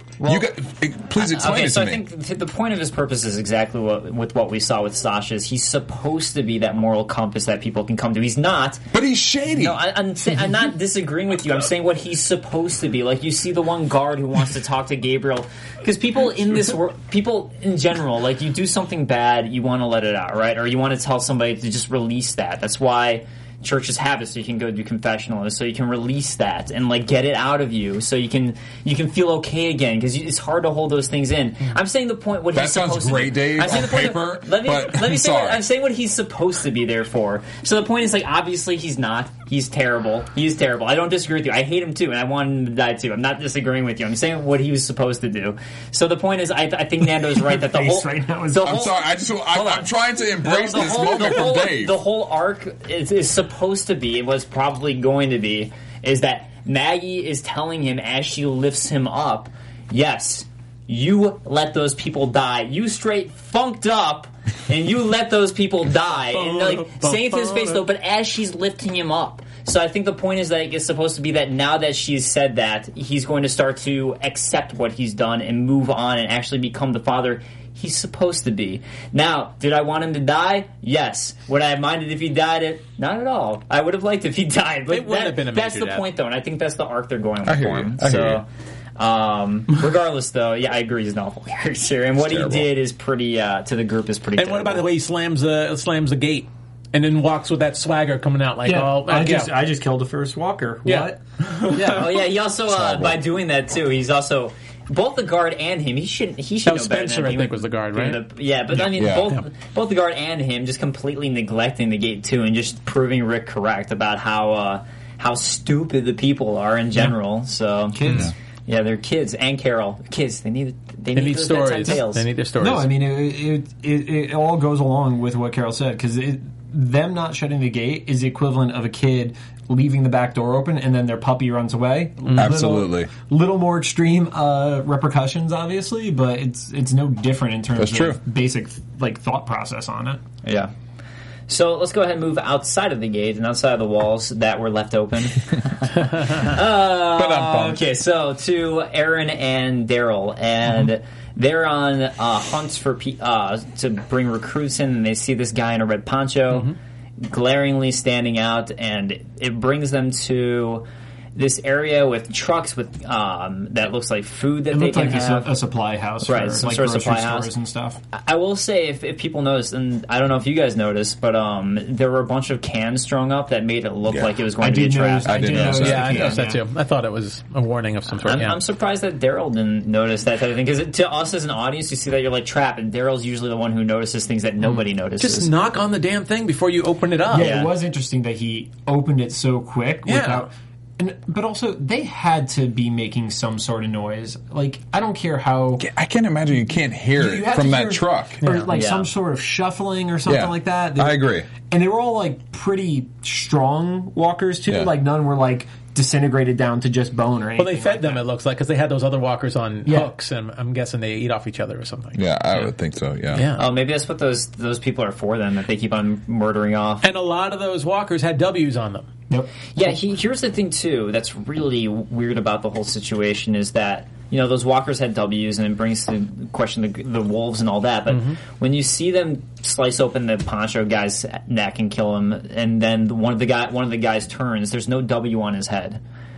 Please explain Okay, it so to I me. think the point of his purpose is exactly what we saw with Sasha. Is he's supposed to be that moral compass that people can come to. He's not. But he's shady. No, I'm not disagreeing with you. I'm saying what he's supposed to be. Like, you see the one guard who wants to talk to Gabriel. Because people in this world, people in general, like, you do something bad, you want to let it out, right? Or you want to tell somebody to just release that. That's why churches have it, so you can go do confessional, so you can release that and like get it out of you, so you can feel okay again, because it's hard to hold those things in. I'm saying the point what That he's sounds supposed great, to be. Dave, I'm saying on the point paper, let but me I'm say sorry. I'm saying what he's supposed to be there for. So the point is, like, obviously he's not. He's terrible. He's terrible. I don't disagree with you. I hate him too, and I want him to die too. I'm not disagreeing with you. I'm saying what he was supposed to do. So the point is, I think Nando's right that the Face whole right now is- the I'm whole- sorry. I'm trying to embrace the this whole- moment the whole, from Dave. The whole arc is supposed to be, it was probably going to be, is that Maggie is telling him as she lifts him up, yes, you let those people die. You straight funked up, and you let those people die. And like saying it to his face though, but as she's lifting him up. So I think the point is that it's supposed to be that now that she's said that, he's going to start to accept what he's done and move on and actually become the father he's supposed to be. Now, did I want him to die? Yes. Would I have minded if he died? Not at all. I would have liked if he died. But It would have been a that's major the death. point, though, and I think that's the arc they're going with I hear for you. him. I hear Regardless, though, yeah, I agree. He's an awful character, and what he terrible. did is pretty to the group is pretty. And what about the way he slams the gate and then walks with that swagger coming out like, I just killed the first walker. Yeah. What? Yeah. Oh, yeah. He also by doing that too, he's also. Both the guard and him, he should That know was better Spencer, than I him. think, was the guard, right? Yeah, but I mean, Yeah. both the guard and him just completely neglecting the gate too, and just proving Rick correct about how stupid the people are in general. So Kids. yeah, they're kids, and Carol, kids. They need They need those bedtime stories. tales. They need their stories. No, I mean it all goes along with what Carol said, because them not shutting the gate is the equivalent of a kid leaving the back door open and then their puppy runs away. Absolutely. Little more extreme repercussions, obviously, but it's no different in terms That's true. of basic like thought process on it. Yeah. So let's go ahead and move outside of the gate and outside of the walls that were left open. Okay, so to Aaron and Daryl, and they're on hunts for to bring recruits in, and they see this guy in a red poncho, glaringly standing out, and it brings them to this area with trucks with that looks like food that It they looked can like have. a supply house, Right, for, some like sort of grocery supply stores house. and stuff. I will say, if people noticed, and I don't know if you guys noticed, but there were a bunch of cans strung up that made it look like it was going to be a trap. I did notice that. Yeah, I noticed that too. I thought it was a warning of some sort. I'm surprised that Daryl didn't notice that type of thing, because to us as an audience, you see that you're like trapped, and Daryl's usually the one who notices things that nobody notices. Just knock on the damn thing before you open it up. Yeah, it was interesting that he opened it so quick without. But also, they had to be making some sort of noise. Like, I don't care how. I can't imagine you can't hear You it have from to that hear- truck. Or like Yeah. some sort of shuffling or something Yeah, like that. I agree. And they were all like pretty strong walkers too. Yeah. Like none were like disintegrated down to just bone or anything. Well, they fed like them, that. it looks like, because they had those other walkers on Yeah. hooks, and I'm guessing they eat off each other or something. Yeah, I would think so. Yeah. Yeah. Oh, maybe that's what those people are for then, that they keep on murdering off. And a lot of those walkers had W's on them. Yep. Yeah, here's the thing too that's really weird about the whole situation is that, you know, those walkers had W's, and it brings to question the wolves and all that, but when you see them slice open the poncho guy's neck and kill him, and then one of the guys turns, there's no W on his head.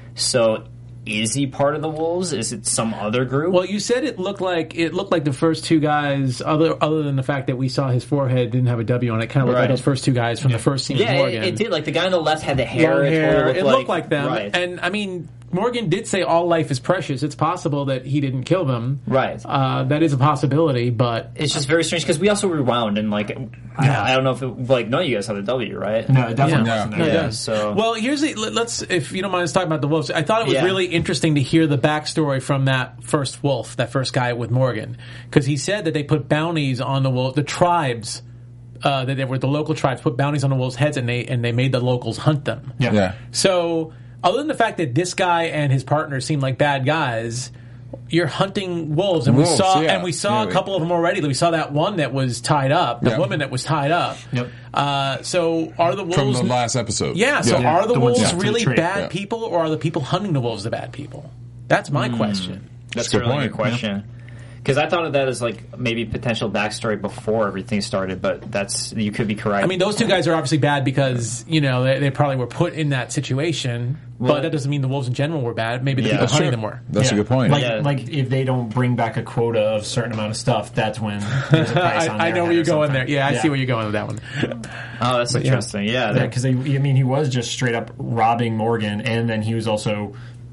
So is he part of the wolves? Is it some other group? Well, you said it looked like the first two guys, other than the fact that we saw his forehead didn't have a W on it, kind of looked like Right. those first two guys from the first scene yeah, of Morgan. it did. Like the guy on the left had the hair. Long hair. It It looked like them. Right. And I mean, Morgan did say all life is precious. It's possible that he didn't kill them. Right. That is a possibility, but It's just very strange because we also rewound and like I don't know if it, like none of you guys have the W, right? No, it definitely Yeah. wasn't. No, it Yeah, does. so Well, here's let's, if you don't mind us talking about the wolves. I thought it was Yeah. really interesting to hear the backstory from that first wolf, that first guy with Morgan, because he said that they put bounties on the wolf, the tribes. That they were the local tribes put bounties on the wolves' heads, and they made the locals hunt them. Yeah. Yeah. So, other than the fact that this guy and his partner seem like bad guys, you're hunting wolves, and Wolves, we saw yeah. a couple of them already. We saw that one that was tied up, the Yeah. woman that was tied up. Yep. So, are the wolves From the last episode. Yeah. So, Yeah. are the The ones wolves that really trade, bad yeah. people, or are the people hunting the wolves the bad people? That's my question. that's a a good really point. good question. Because I thought of that as like maybe potential backstory before everything started, but that's you could be correct. I mean, those two guys are obviously bad because they probably were put in that situation. But that doesn't mean the wolves in general were bad. Maybe the Yeah. people That's hunting true. them were. That's a good point. Like, Yeah. like if they don't bring back a quota of a certain amount of stuff, that's when there's a price on I their know where head you're or going something. there. Yeah, I see where you're going with that one. oh, that's interesting. Yeah, that- Because he was just straight up robbing Morgan, and then he was also,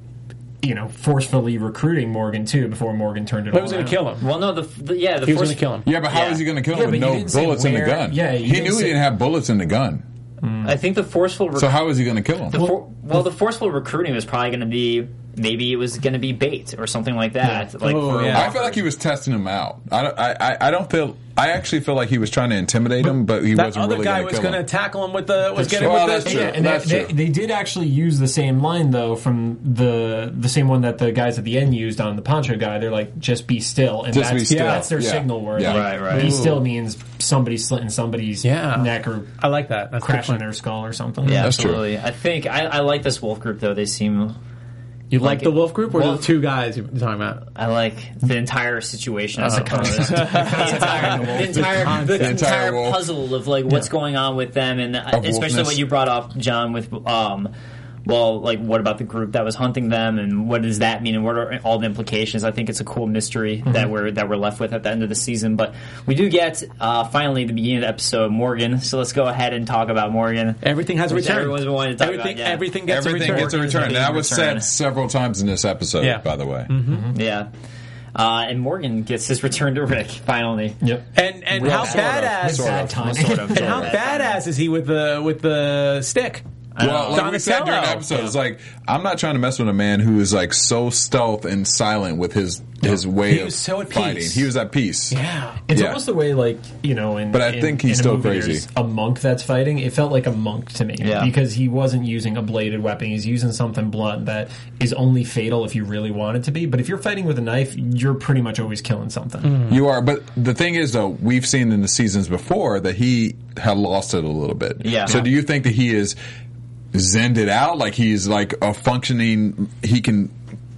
forcefully recruiting Morgan too before Morgan turned it. But he all was going around. to kill him. well, no, the He was going first to kill him. Yeah, but how Yeah. is he going to kill him Yeah, with but he no didn't say bullets in the where- gun? yeah, he he didn't knew say- he didn't have bullets in the gun. I think the forceful. So how is he going to kill him? The forceful recruiting was probably going to be maybe it was going to be bait or something like that. Like Oh, for a yeah. I feel like he was testing him out. I don't feel. I actually feel like he was trying to intimidate him, but he That wasn't other really guy going was to going kill to him. tackle him with the. Was getting Well, with that's the. true. Yeah, and That's true. they did actually use the same line though from the same one that the guys at the end used on the poncho guy. They're like, "Just be still," and Just be that's, still. that's their Yeah. signal word. Yeah. Like, Right. Be Ooh. still means somebody's slitting somebody's Yeah. neck or I like that. That's a good crashing point. their skull or something. yeah, That's true. absolutely. I think I like this wolf group though. They seem. You like the it. wolf group or Well- the two guys you're talking about? I like the entire situation, I suppose. the The entire entire wolf. puzzle of like what's going on with them, and especially wolfness. what you brought up, John, with well, like what about the group that was hunting them, and what does that mean, and what are all the implications? I think it's a cool mystery that we're left with at the end of the season. But we do get finally the beginning of the episode, Morgan. So let's go ahead and talk about Morgan. Everything has a Which return. everyone's been wanting to talk everything, about, yeah. everything gets Everything a return. gets a return. Morgan's That big was return. said several times in this episode, Yeah. by the way. Yeah. And Morgan gets his return to Rick finally. Yep. And how badass? Sort of. Sort of. And how badass is he with the stick? Well, like we said during the Donatello. episode, it's like I'm not trying to mess with a man who is like so stealth and silent with his way He of was so at fighting. peace. He was at peace. Yeah. It's Yeah. almost the way, like, in But I think he's in a still movie crazy. there's a monk that's fighting. It felt like a monk to me Yeah. because he wasn't using a bladed weapon. He's using something blunt that is only fatal if you really want it to be. But if you're fighting with a knife, you're pretty much always killing something. You are, but the thing is, though, we've seen in the seasons before that he had lost it a little bit. Yeah. So do you think that he is zenned it out? Like he's like a functioning, he can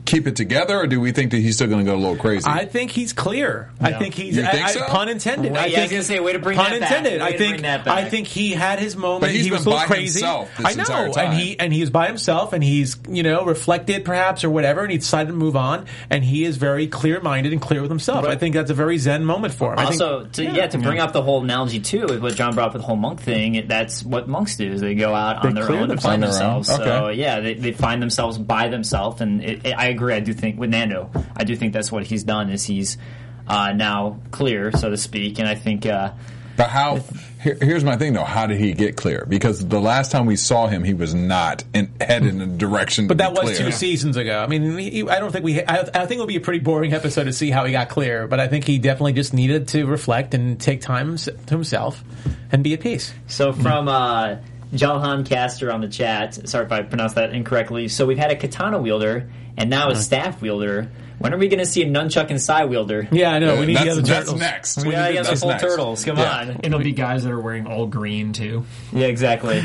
keep it together, or do we think that he's still going to go a little crazy? I think he's clear. I think he's. You think so? Pun intended. Well, I yeah, I was going to say, way to bring pun that back. intended. Way to bring that back. I think he had his moment. But he's he was been a little by crazy. himself this I know, entire time. and he's by himself, and he's reflected perhaps or whatever, and he decided to move on. And he is very clear-minded and clear with himself. But I think that's a very zen moment for him. Also, to bring up the whole analogy too, with what John brought up with the whole monk thing, that's what monks do. Is they go out on their own to find themselves. Okay. So yeah, they find themselves by themselves, and I agree. I do think with Nando, I do think that's what he's done. Is he's now clear, so to speak, and I think. But how? Here's my thing, though. How did he get clear? Because the last time we saw him, he was not headed in a direction. But that was clear. 2 seasons ago. I mean, I don't think I think it'll be a pretty boring episode to see how he got clear. But I think he definitely just needed to reflect and take time to himself and be at peace. So from Jalhan Caster on the chat, sorry if I pronounced that incorrectly. So we've had a katana wielder and now a staff wielder. When are we going to see a nunchuck and sai wielder? Yeah, I know. We need the other that's turtles. next. We gotta get the full next. turtles. Come on. It'll be guys that are wearing all green too. Yeah, exactly.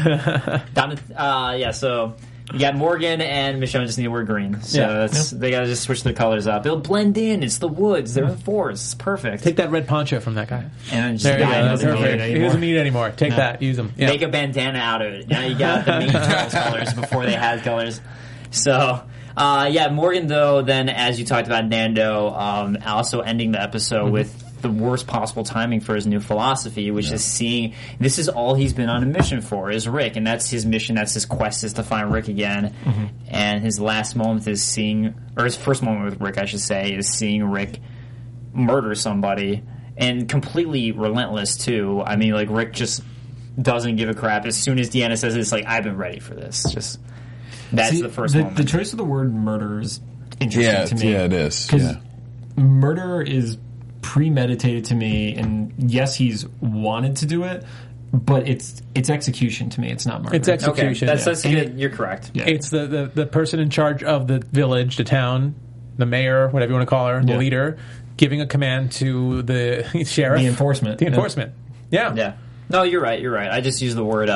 So you got Morgan and Michonne just need to wear green. So they gotta just switch their colors up. It'll blend in. It's the woods. They're in the forest. It's perfect. Take that red poncho from that guy. And just There you go. doesn't That's need it perfect. He anymore. doesn't need it anymore. Take that. Use them. Yeah. Make a bandana out of it. Now you got the main turtles colors before they had colors. So Morgan though, then as you talked about Nando, also ending the episode with the worst possible timing for his new philosophy, which is seeing this is all he's been on a mission for is Rick, and that's his mission, that's his quest, is to find Rick again. And his last moment is his first moment with Rick, I should say, is seeing Rick murder somebody, and completely relentless too. I mean, like, Rick just doesn't give a crap. As soon as Deanna says it, it's like, I've been ready for this. Just that's the first moment. The choice of the word murder is interesting to me. Yeah, it is. Because murder is premeditated to me, and yes, he's wanted to do it, but it's execution to me. It's not murder. It's execution. Okay, that's good. You're correct. Yeah. It's the person in charge of the village, the town, the mayor, whatever you want to call her, the leader, giving a command to the sheriff. The enforcement. The enforcement. Yeah. Yeah. No, you're right. You're right. I just use the word.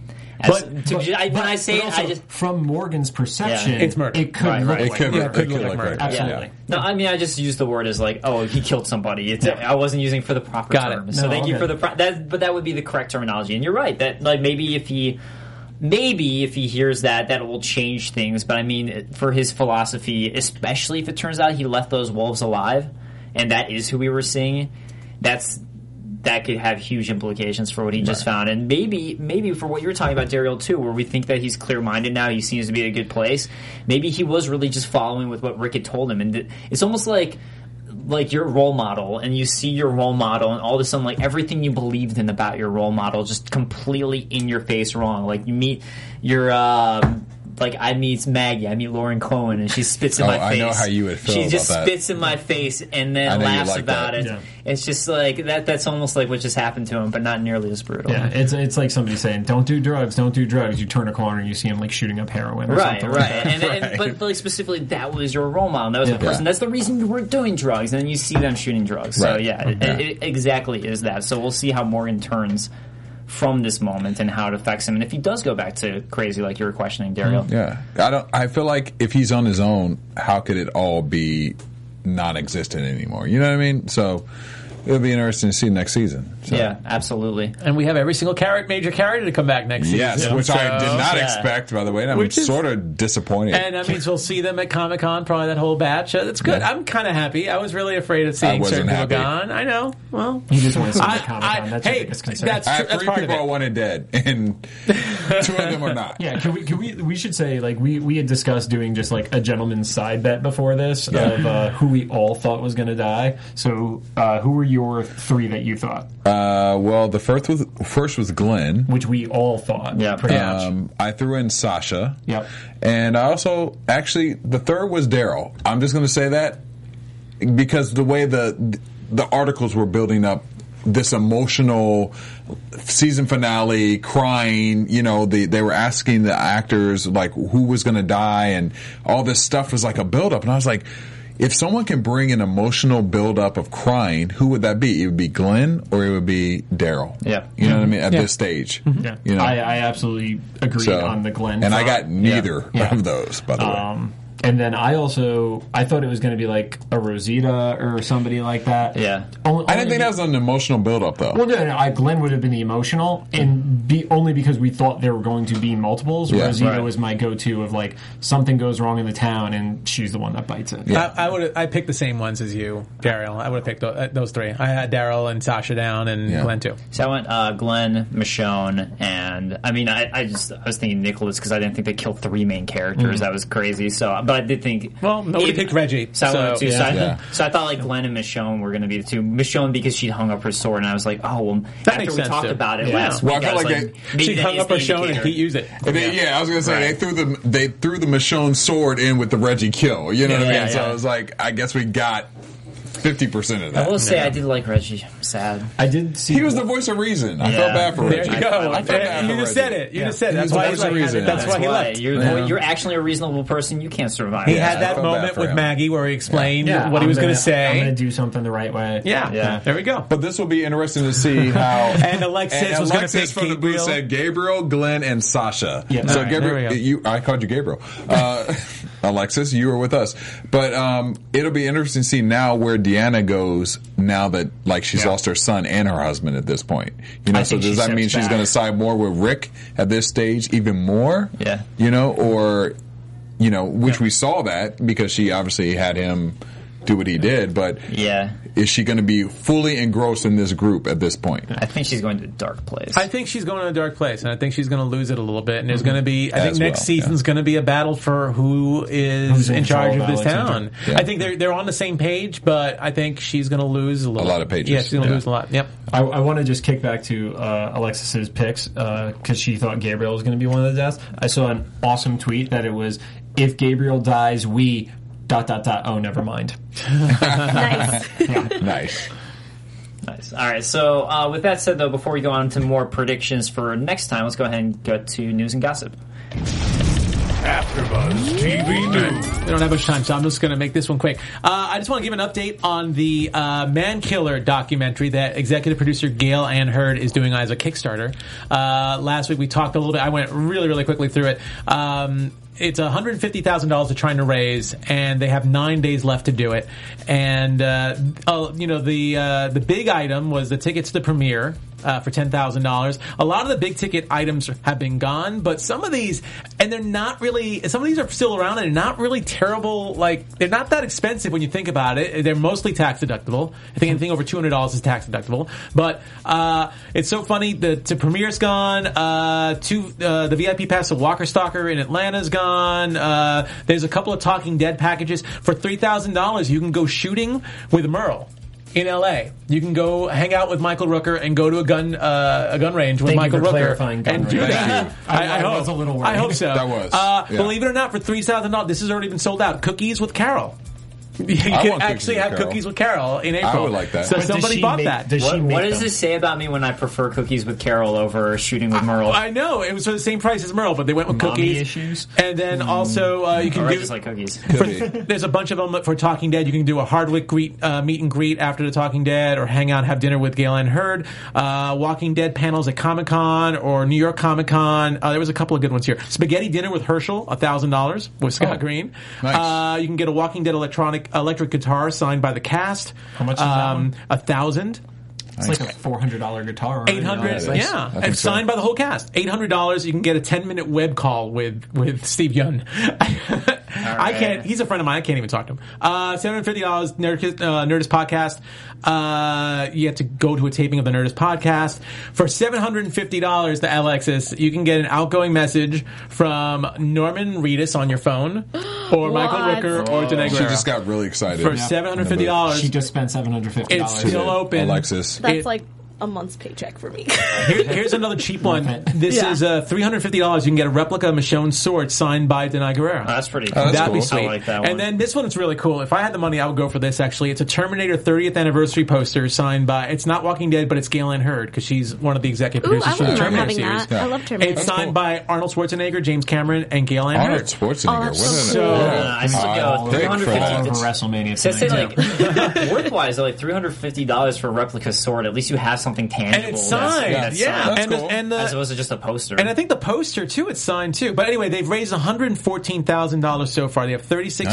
When I say it, I just from Morgan's perception, it's murder. It could look It like could murder. look like murder. Absolutely. No, I mean I just use the word as like, oh, he killed somebody. I wasn't using for the proper Got it. term. So No, thank you okay. for but that would be the correct terminology. And you're right that like maybe if he hears that will change things. But I mean, for his philosophy, especially if it turns out he left those wolves alive, and that is who we were seeing, that could have huge implications for what he just found. And maybe for what you're talking about, Daryl, too, where we think that he's clear-minded now, he seems to be in a good place. Maybe he was really just following with what Rick had told him. And it's almost like your role model, and you see your role model, and all of a sudden, like, everything you believed in about your role model just completely in your face wrong. Like, you meet your... I meet Maggie, I meet Lauren Cohen, and she spits in my face. I know how you would feel She just about that. spits in my face and then laughs about it. Yeah. It's just like that's almost like what just happened to him, but not nearly as brutal. Yeah, it's like somebody saying, "Don't do drugs, don't do drugs." You turn a corner and you see him like shooting up heroin, or Right, something right. like that. And but like specifically, that was your role model. That was the person. Yeah. That's the reason you weren't doing drugs, and then you see them shooting drugs. So Right. it exactly is that. So we'll see how Morgan turns from this moment and how it affects him, and if he does go back to crazy, like you were questioning, Daryl. Yeah, I feel like if he's on his own, how could it all be non-existent anymore? You know what I mean? So it'll be interesting to see next season. So. Yeah, absolutely. And we have every single major character to come back next Yes, season. which I did not yeah. expect, by the way, and I'm Which is- sort of disappointed. And that means we'll see them at Comic-Con, probably that whole batch. That's good. Yeah. I'm kind of happy. I was really afraid of seeing wasn't certain people happy. gone. I know. Well, You just want to see the Comic-Con. That's your hey, biggest concern. that's I have that's three part of people I it. wanted dead, and 2 of them are not. Yeah, we should say, like, we had discussed doing just like a gentleman's side bet before this of who we all thought was going to die. So who were your 3 that you thought? Well, the first was Glenn. Which we all thought. Yeah. pretty much. I threw in Sasha. Yep. And I also, actually, the third was Daryl. I'm just going to say that because the way the articles were building up this emotional season finale, crying, you know, they were asking the actors, like, who was going to die, and all this stuff was like a buildup. And I was like, if someone can bring an emotional buildup of crying, who would that be? It would be Glenn or it would be Daryl. Yeah. You know what I mean? At this stage. Yeah. You know? I absolutely agree So, on the Glenn and I front. got neither Yeah. of those, by the way. And then I thought it was going to be like a Rosita or somebody like that. Yeah. I didn't think that was an emotional build-up, though. Well, no, Glenn would have been the emotional, and only because we thought there were going to be multiples. Yeah, Rosita right. was my go-to of like something goes wrong in the town, and she's the one that bites it. Yeah. I picked the same ones as you, Daryl. I would have picked those three. I had Daryl and Sasha down, and Glenn too. So I went Glenn, Michonne, and I mean, I was thinking Nicholas because I didn't think they killed 3 main characters. That was crazy. So, but I did think. Well, nobody picked Reggie. So I went too. Yeah. So I thought like Glenn and Michonne were going to be the two. Michonne because she'd hung up her sword, and I was like, oh well. That after makes we sense, talked too. about it Yeah. last Well, week, I I was feel like, like maybe She that hung is up her the show and indicator. he used it. I was gonna say they threw the Michonne sword in with the Reggie kill. You know what I mean? Yeah, So yeah. I was like, I guess we got 50% of that. I will say I did like Reggie. I'm sad. I did see. He was the voice of reason. I felt bad for There Reggie. you go. I felt bad You for just Reggie. said it. You just said it. He's That's the why voice he's of like, reason. that's why he left. You're actually a reasonable person. You can't survive. He Yeah, had I that felt bad moment for with him. Maggie where he explained what he I'm was going to I'm say. going to do something the right way. Yeah, there we go. But this will be interesting to see how. And Alexis was going to pick from the booth Gabriel. said Gabriel, Glenn, and Sasha. Yeah. So All right, there Gabriel, we go. I called you Gabriel. Alexis, you were with us. But it'll be interesting to see now where Deanna goes now that like she's lost her son and her husband at this point. You know, I so think does she that mean steps she's back. going to side more with Rick at this stage, even more? Yeah. You know, or which we saw that because she obviously had him do what he did, but Yeah. is she going to be fully engrossed in this group at this point? I think she's going to a dark place. I think she's going to a dark place, and I think she's going to lose it a little bit. And there's going to be, I think As next well, season's going to be a battle for who is Who's in in charge control of of this town. Alexandra. Yeah. I think they're on the same page, but I think she's going to lose a little. A lot of pages. Yeah, she's going to Yeah. lose a lot. Yep. I want to just kick back to Alexis's picks because she thought Gabriel was going to be one of the deaths. I saw an awesome tweet that it was, if Gabriel dies, we ... Oh, never mind. Nice. Nice. Nice. All right. So with that said, though, before we go on to more predictions for next time, let's go ahead and go to news and gossip. AfterBuzz TV News. We don't have much time, so I'm just going to make this one quick. I just want to give an update on the Man Killer documentary that executive producer Gail Ann Hurd is doing as a Kickstarter. Last week we talked a little bit. I went really, really quickly through it. It's $150,000 they're trying to raise, and they have 9 days left to do it. And the big item was the tickets to the premiere for $10,000. A lot of the big ticket items have been gone, but some of these, and they're not really. Some of these are still around, and they're not really terrible. Like they're not that expensive when you think about it. They're mostly tax deductible. I think anything over $200 is tax deductible. But it's so funny. The premiere's gone. The VIP pass to Walker Stalker in Atlanta's gone. There's a couple of Talking Dead packages for $3,000. You can go shooting with Merle in LA. You can go hang out with Michael Rooker and go to a gun range with Thank you Michael for Rooker clarifying gun and do range. that. I hope. was a little worried. I hope so. That was, yeah. Believe it or not, for $3,000, this has already been sold out. Cookies with Carol. You can want actually cookies with have Carol. cookies with Carol in April. I would like that. So But does somebody bought that. What does this say about me when I prefer cookies with Carol over shooting with Merle? I know it was for the same price as Merle, but they went with Mommy cookies. issues? And then also you can Or I do. just like cookies. There's a bunch of them for Talking Dead. You can do a Hardwick meet and greet after the Talking Dead, or hang out, have dinner with Gail Ann Hurd. Walking Dead panels at Comic Con or New York Comic Con. There was a couple of good ones here. Spaghetti dinner with Herschel, $1,000 with Scott Green. Nice. You can get a Walking Dead electric guitar signed by the cast. How much is that one? $1,000. It's like a $400 guitar. Right? $800, I yeah, think and so. signed by the whole cast. $800, you can get a 10-minute web call with Steve Young. I can't. He's a friend of mine. I can't even talk to him. $750 Nerdist podcast. You have to go to a taping of the Nerdist podcast for $750. To Alexis, you can get an outgoing message from Norman Reedus on your phone, or Michael What? Rooker, or Janae She Guerrero. just got really excited. For $750. She just spent $750. It's still open. Alexis. That's It- like a month's paycheck for me. Here's another cheap one. This Yeah. is $350. You can get a replica of Michonne's sword signed by Denai Guerrero. That's pretty cool. that's That'd be cool. sweet. I like that one. And then this one is really cool. If I had the money, I would go for this, actually. It's a Terminator 30th anniversary poster signed by, it's not Walking Dead, but it's Gail Ann Hurd, because she's one of the executive Ooh, producers I for the wouldn't mind Terminator having series. that. I love Terminator. It's That's signed cool. by Arnold Schwarzenegger, James Cameron, and Gail Ann Arnold Hurd. Schwarzenegger. Oh, that's What so a- cool. yeah. I still go Big for that. Over $350. WrestleMania So I'd say tonight, too. like worth-wise, like $350 for a replica sword. At least you have something tangible. And it's signed, that's yeah. signed. That's cool. As opposed to just a poster. And I think the poster too, it's signed too. But anyway, they've raised $114,000 so far. They have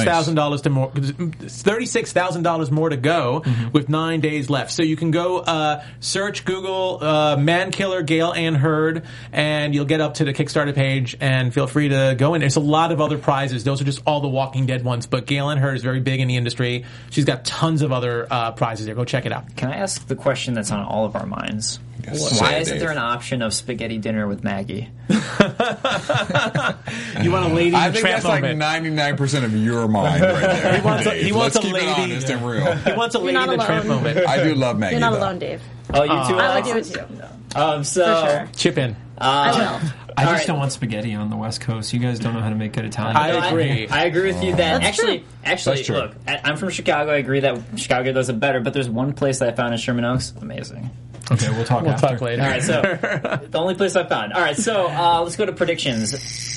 $36,000 more to go with 9 days left. So you can go search Google Man Killer Gale Ann Hurd, and you'll get up to the Kickstarter page. And feel free to go in. There's a lot of other prizes. Those are just all the Walking Dead ones. But Gale Ann Hurd is very big in the industry. She's got tons of other prizes there. Go check it out. Can I ask the question that's on all of our minds? Yes. Why Say it, isn't Dave. there an option of spaghetti dinner with Maggie? You want a lady I in the think tramp that's like moment. 99% of your mind right there. he wants Let's a keep lady. it honest and real. He wants a lady not in the tramp alone. moment. I do love Maggie, You're not though. alone, Dave. Oh, you two, I would do Alex? it too. So For sure. Chip in. I will. I just right. don't want spaghetti on the West Coast. You guys don't know how to make good Italian. I agree. I agree with you that That's actually, That's true. look, I'm from Chicago. I agree that Chicago does it better, but there's one place that I found in Sherman Oaks. Amazing. Okay, we'll talk after. Talk later. All right, so the only place I found. All right, so let's go to predictions.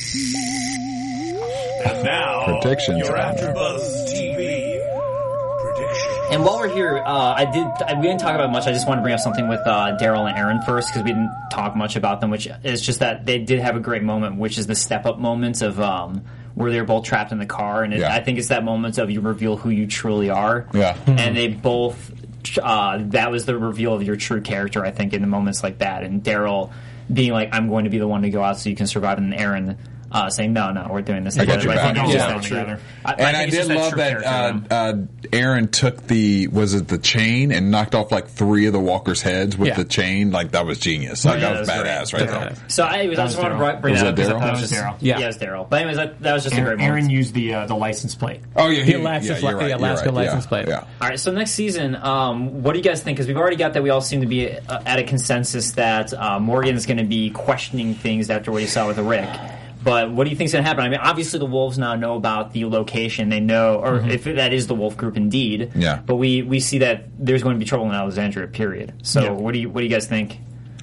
And now, Predictions. your AfterBuzz TV prediction. And while we're here, we didn't talk about much. I just want to bring up something with Daryl and Aaron first, because we didn't talk much about them, which is just that they did have a great moment, which is the step-up moment of where they're both trapped in the car. And Yeah. I think it's that moment of you reveal who you truly are. Yeah. And they both, that was the reveal of your true character, I think, in the moments like that. And Daryl being like, I'm going to be the one to go out so you can survive, and Aaron saying, no, we're doing this I got together. your I think back. it's just Yeah. that true. Together. And I did love that Aaron took the chain and knocked off like 3 of the walkers' heads with Yeah. the chain. Like, that was genius. Like, Yeah, that was that was badass great. right there. So I just want to bring Was that up. that because Daryl? that That was just- Daryl. Yeah. Yeah, it was Daryl. But anyways, that was just a great moment. Aaron used the license plate. Oh, yeah. The Alaska, you're right, Alaska you're right. license Yeah, plate. Yeah. All right, so next season, what do you guys think? Because we've already got that we all seem to be at a consensus that Morgan's going to be questioning things after what he saw with Rick. But what do you think's going to happen? I mean, obviously the Wolves now know about the location. They know, or if that is the Wolf Group indeed. Yeah. But we see that there's going to be trouble in Alexandria, period. So Yeah. what do you guys think?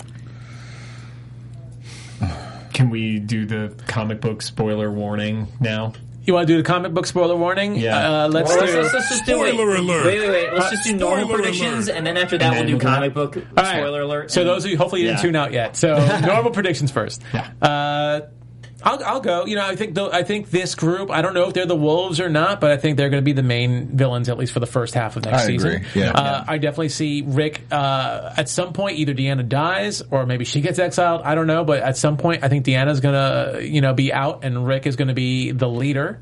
Can we do the comic book spoiler warning now? You want to do the comic book spoiler warning? Yeah. Let's Well, do. let's just do Spoiler alert. Wait. Let's just do normal Spoiler predictions, alert. and then after that And we'll then do we'll do comic book All right. spoiler alert. So and- those of you, hopefully you didn't Yeah. tune out yet. So normal predictions first. Yeah. I'll go. You know, I think this group. I don't know if they're the Wolves or not, but I think they're going to be the main villains at least for the first half of next I season. agree, yeah. I definitely see Rick at some point. Either Deanna dies or maybe she gets exiled. I don't know, but at some point, I think Deanna's going to be out and Rick is going to be the leader.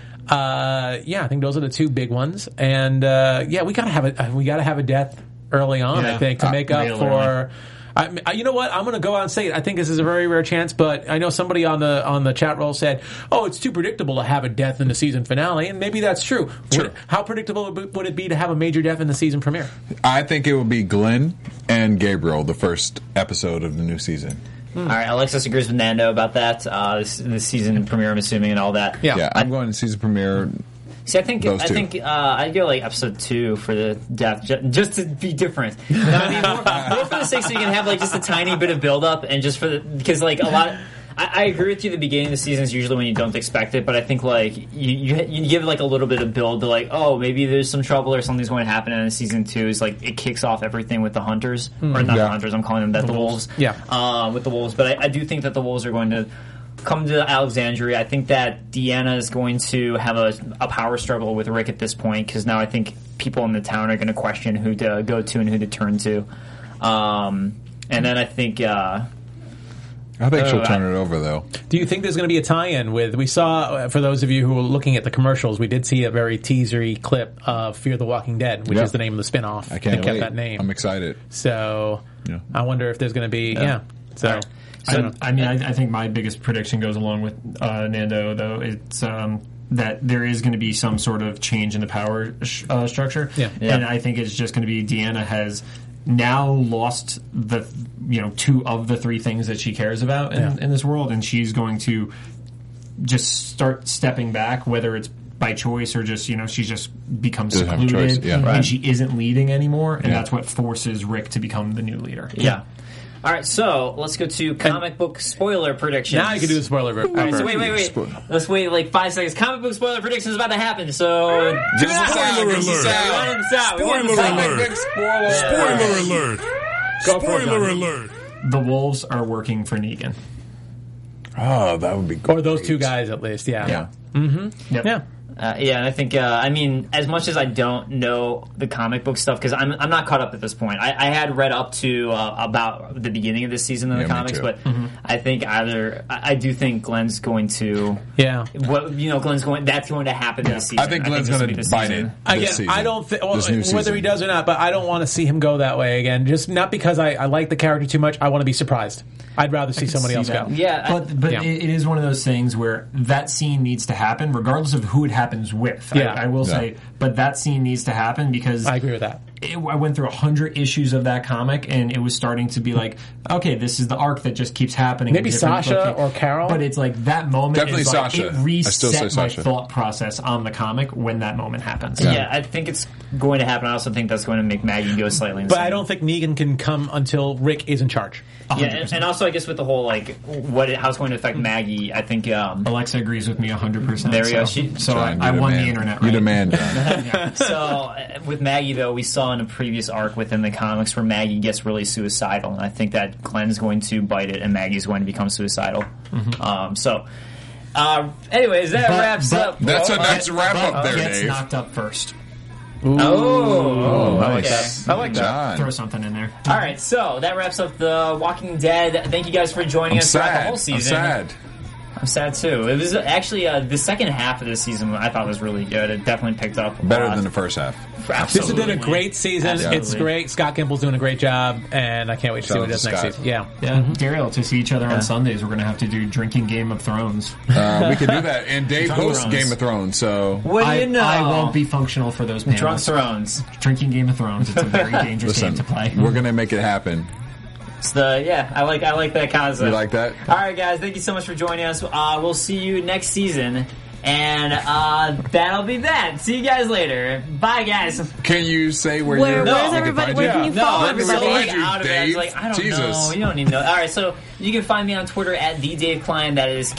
I think those are the two big ones. And we gotta have a death early on. Yeah. I think to make up real for. early. You know what? I'm going to go out and say it. I think this is a very rare chance, but I know somebody on the chat roll said, "Oh, it's too predictable to have a death in the season finale," and maybe that's true. True. How predictable would it be to have a major death in the season premiere? I think it would be Glenn and Gabriel, the first episode of the new season. All right, Alexis agrees with Nando about that. This season premiere, I'm assuming, and all that. Yeah. I'm going to season premiere. See, I think Those two. I'd go like episode 2 for the death, just to be different. No, I mean, more for the sake so you can have like just a tiny bit of build up, and just because like a lot. I agree with you. The beginning of the season is usually when you don't expect it, but I think like you give like a little bit of build to like, oh, maybe there's some trouble or something's going to happen, and then season 2 is like it kicks off everything with the Hunters or not Yeah. the Hunters. I'm calling them the Wolves. Yeah. With the Wolves, but I do think that the Wolves are going to come to Alexandria. I think that Deanna is going to have a power struggle with Rick at this point, because now I think people in the town are going to question who to go to and who to turn to. And then I think She'll turn it over, though. Do you think there's going to be a tie-in with? We saw, for those of you who were looking at the commercials, we did see a very teasery clip of Fear the Walking Dead, which Yeah. is the name of the spinoff. I can't They kept wait. that name. I'm excited. So Yeah. I wonder if there's going to be So. I think my biggest prediction goes along with Nando, though. It's that there is going to be some sort of change in the power structure. Yeah. And I think it's just going to be Deanna has now lost the 2 of the 3 things that she cares about in this world, and she's going to just start stepping back, whether it's by choice or just she just becomes Doesn't have a secluded, choice, yeah. and she isn't leading anymore, and Yeah. that's what forces Rick to become the new leader. yeah. All right, so let's go to comic book spoiler predictions. Now you can do the spoiler. All right, so wait. Let's wait like 5 seconds. Comic book spoiler prediction is about to happen, so Just a sound. Spoiler Just a alert. sound. We want the sound. Spoiler alert. Spoiler alert. Spoiler alert! The Wolves are working for Negan. Oh, that would be great. Or those two guys, at least. Yeah. Yeah. Yep. Yeah. Yeah, and I think, I mean, as much as I don't know the comic book stuff, because I'm not caught up at this point. I had read up to about the beginning of this season in the comics, but I think I do think Glenn's going to. Yeah. Glenn's going. That's going to happen this season. I think Glenn's going to bite it. Again, I don't think whether he does or not, but I don't want to see him go that way again. Just not because I like the character too much. I want to be surprised. I'd rather see somebody else go. Yeah, but it is one of those things where that scene needs to happen, regardless of who it happens with. Yeah. I will say, but that scene needs to happen because I agree with that. I went through 100 issues of that comic, and it was starting to be like, okay, this is the arc that just keeps happening. Maybe Sasha or Carol, but it's like that moment. Definitely is like, Sasha. It reset my Sasha. thought process on the comic when that moment happens. Yeah, I think it's going to happen. I also think that's going to make Maggie go slightly insane. But I don't think Negan can come until Rick is in charge. 100%. Yeah, and also I guess with the whole like how it's going to affect Maggie, I think Alexa agrees with me 100%. There we go. So I won the internet. Right? You demand that. So with Maggie though, we saw in a previous arc within the comics where Maggie gets really suicidal, and I think that Glenn's going to bite it, and Maggie's going to become suicidal. Anyways, that wraps up. That's a nice wrap up there, Gets Dave. knocked up first. Oh, Nice. I like that. John. Throw something in there. All right, so that wraps up The Walking Dead. Thank you guys for joining us throughout the whole season. I'm sad too. It was actually the second half of this season I thought was really good. It definitely picked up a Better lot. than the first half. This has been a great season. Absolutely. It's great. Scott Kimball's doing a great job, and I can't wait to see Shout what he out does to next Scott. season. Yeah. Daryl, to see each other on Sundays, we're going to have to do drinking Game of Thrones. We could do that. And Dave hosts Thrones. Game of Thrones, so... What do you know? I won't be functional for those panels. Drunk Thrones. Drinking Game of Thrones. It's a very dangerous game to play. We're going to make it happen. It's I like that concept. You like that? All right, guys. Thank you so much for joining us. We'll see you next season, and that'll be that. See you guys later. Bye, guys. Can you say where Where's you're... everybody? Where can you follow I'm so everybody? out of it. I was like, I don't Jesus. know. You don't need to know. All right, so you can find me on Twitter at @TheDaveKlein. That is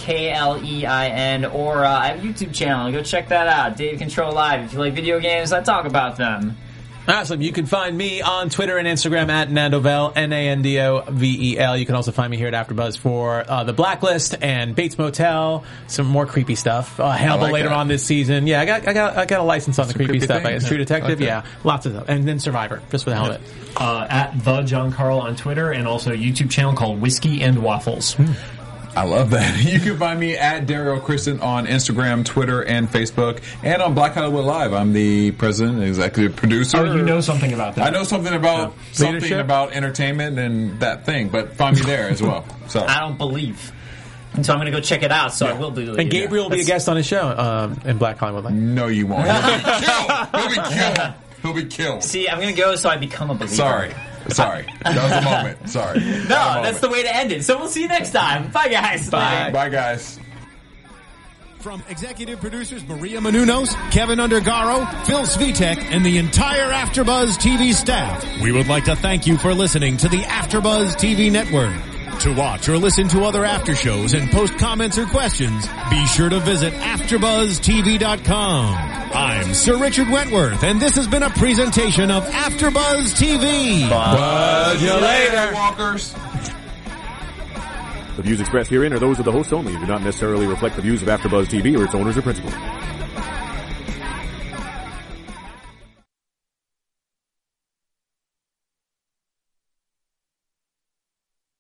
KLEIN, or I have a YouTube channel. Go check that out. Dave Control Live. If you like video games, I talk about them. Awesome. You can find me on Twitter and Instagram at Nandovel, Nandovel. You can also find me here at AfterBuzz for The Blacklist and Bates Motel, some more creepy stuff. Hannibal like later that. on this season. Yeah, I got a license on the creepy creepy stuff. I things. guess True Detective. I like that. Yeah, lots of stuff. And then Survivor, just for the hell of it. At the John Carl on Twitter, and also a YouTube channel called Whiskey and Waffles. I love that. You can find me at Daryl Kristen on Instagram, Twitter, and Facebook, and on Black Hollywood Live. I'm the president, executive producer. Oh, you know something about that. I know something about entertainment and that thing, but find me there as well. So I don't believe. And so I'm going to go check it out, so I will believe. And Gabriel will be a guest on his show in Black Hollywood Live. no, you won't. He'll be killed. He'll be killed. See, I'm going to go so I become a believer. Sorry. That was a moment. Sorry. No, that's the way to end it. So we'll see you next time. Bye, guys. Bye. Bye, guys. From executive producers Maria Menounos, Kevin Undergaro, Phil Svitek, and the entire AfterBuzz TV staff, we would like to thank you for listening to the AfterBuzz TV network. To watch or listen to other after shows and post comments or questions, be sure to visit AfterBuzzTV.com. I'm Sir Richard Wentworth, and this has been a presentation of AfterBuzz TV. Buzz you later, walkers. The views expressed herein are those of the hosts only and do not necessarily reflect the views of AfterBuzz TV or its owners or principals.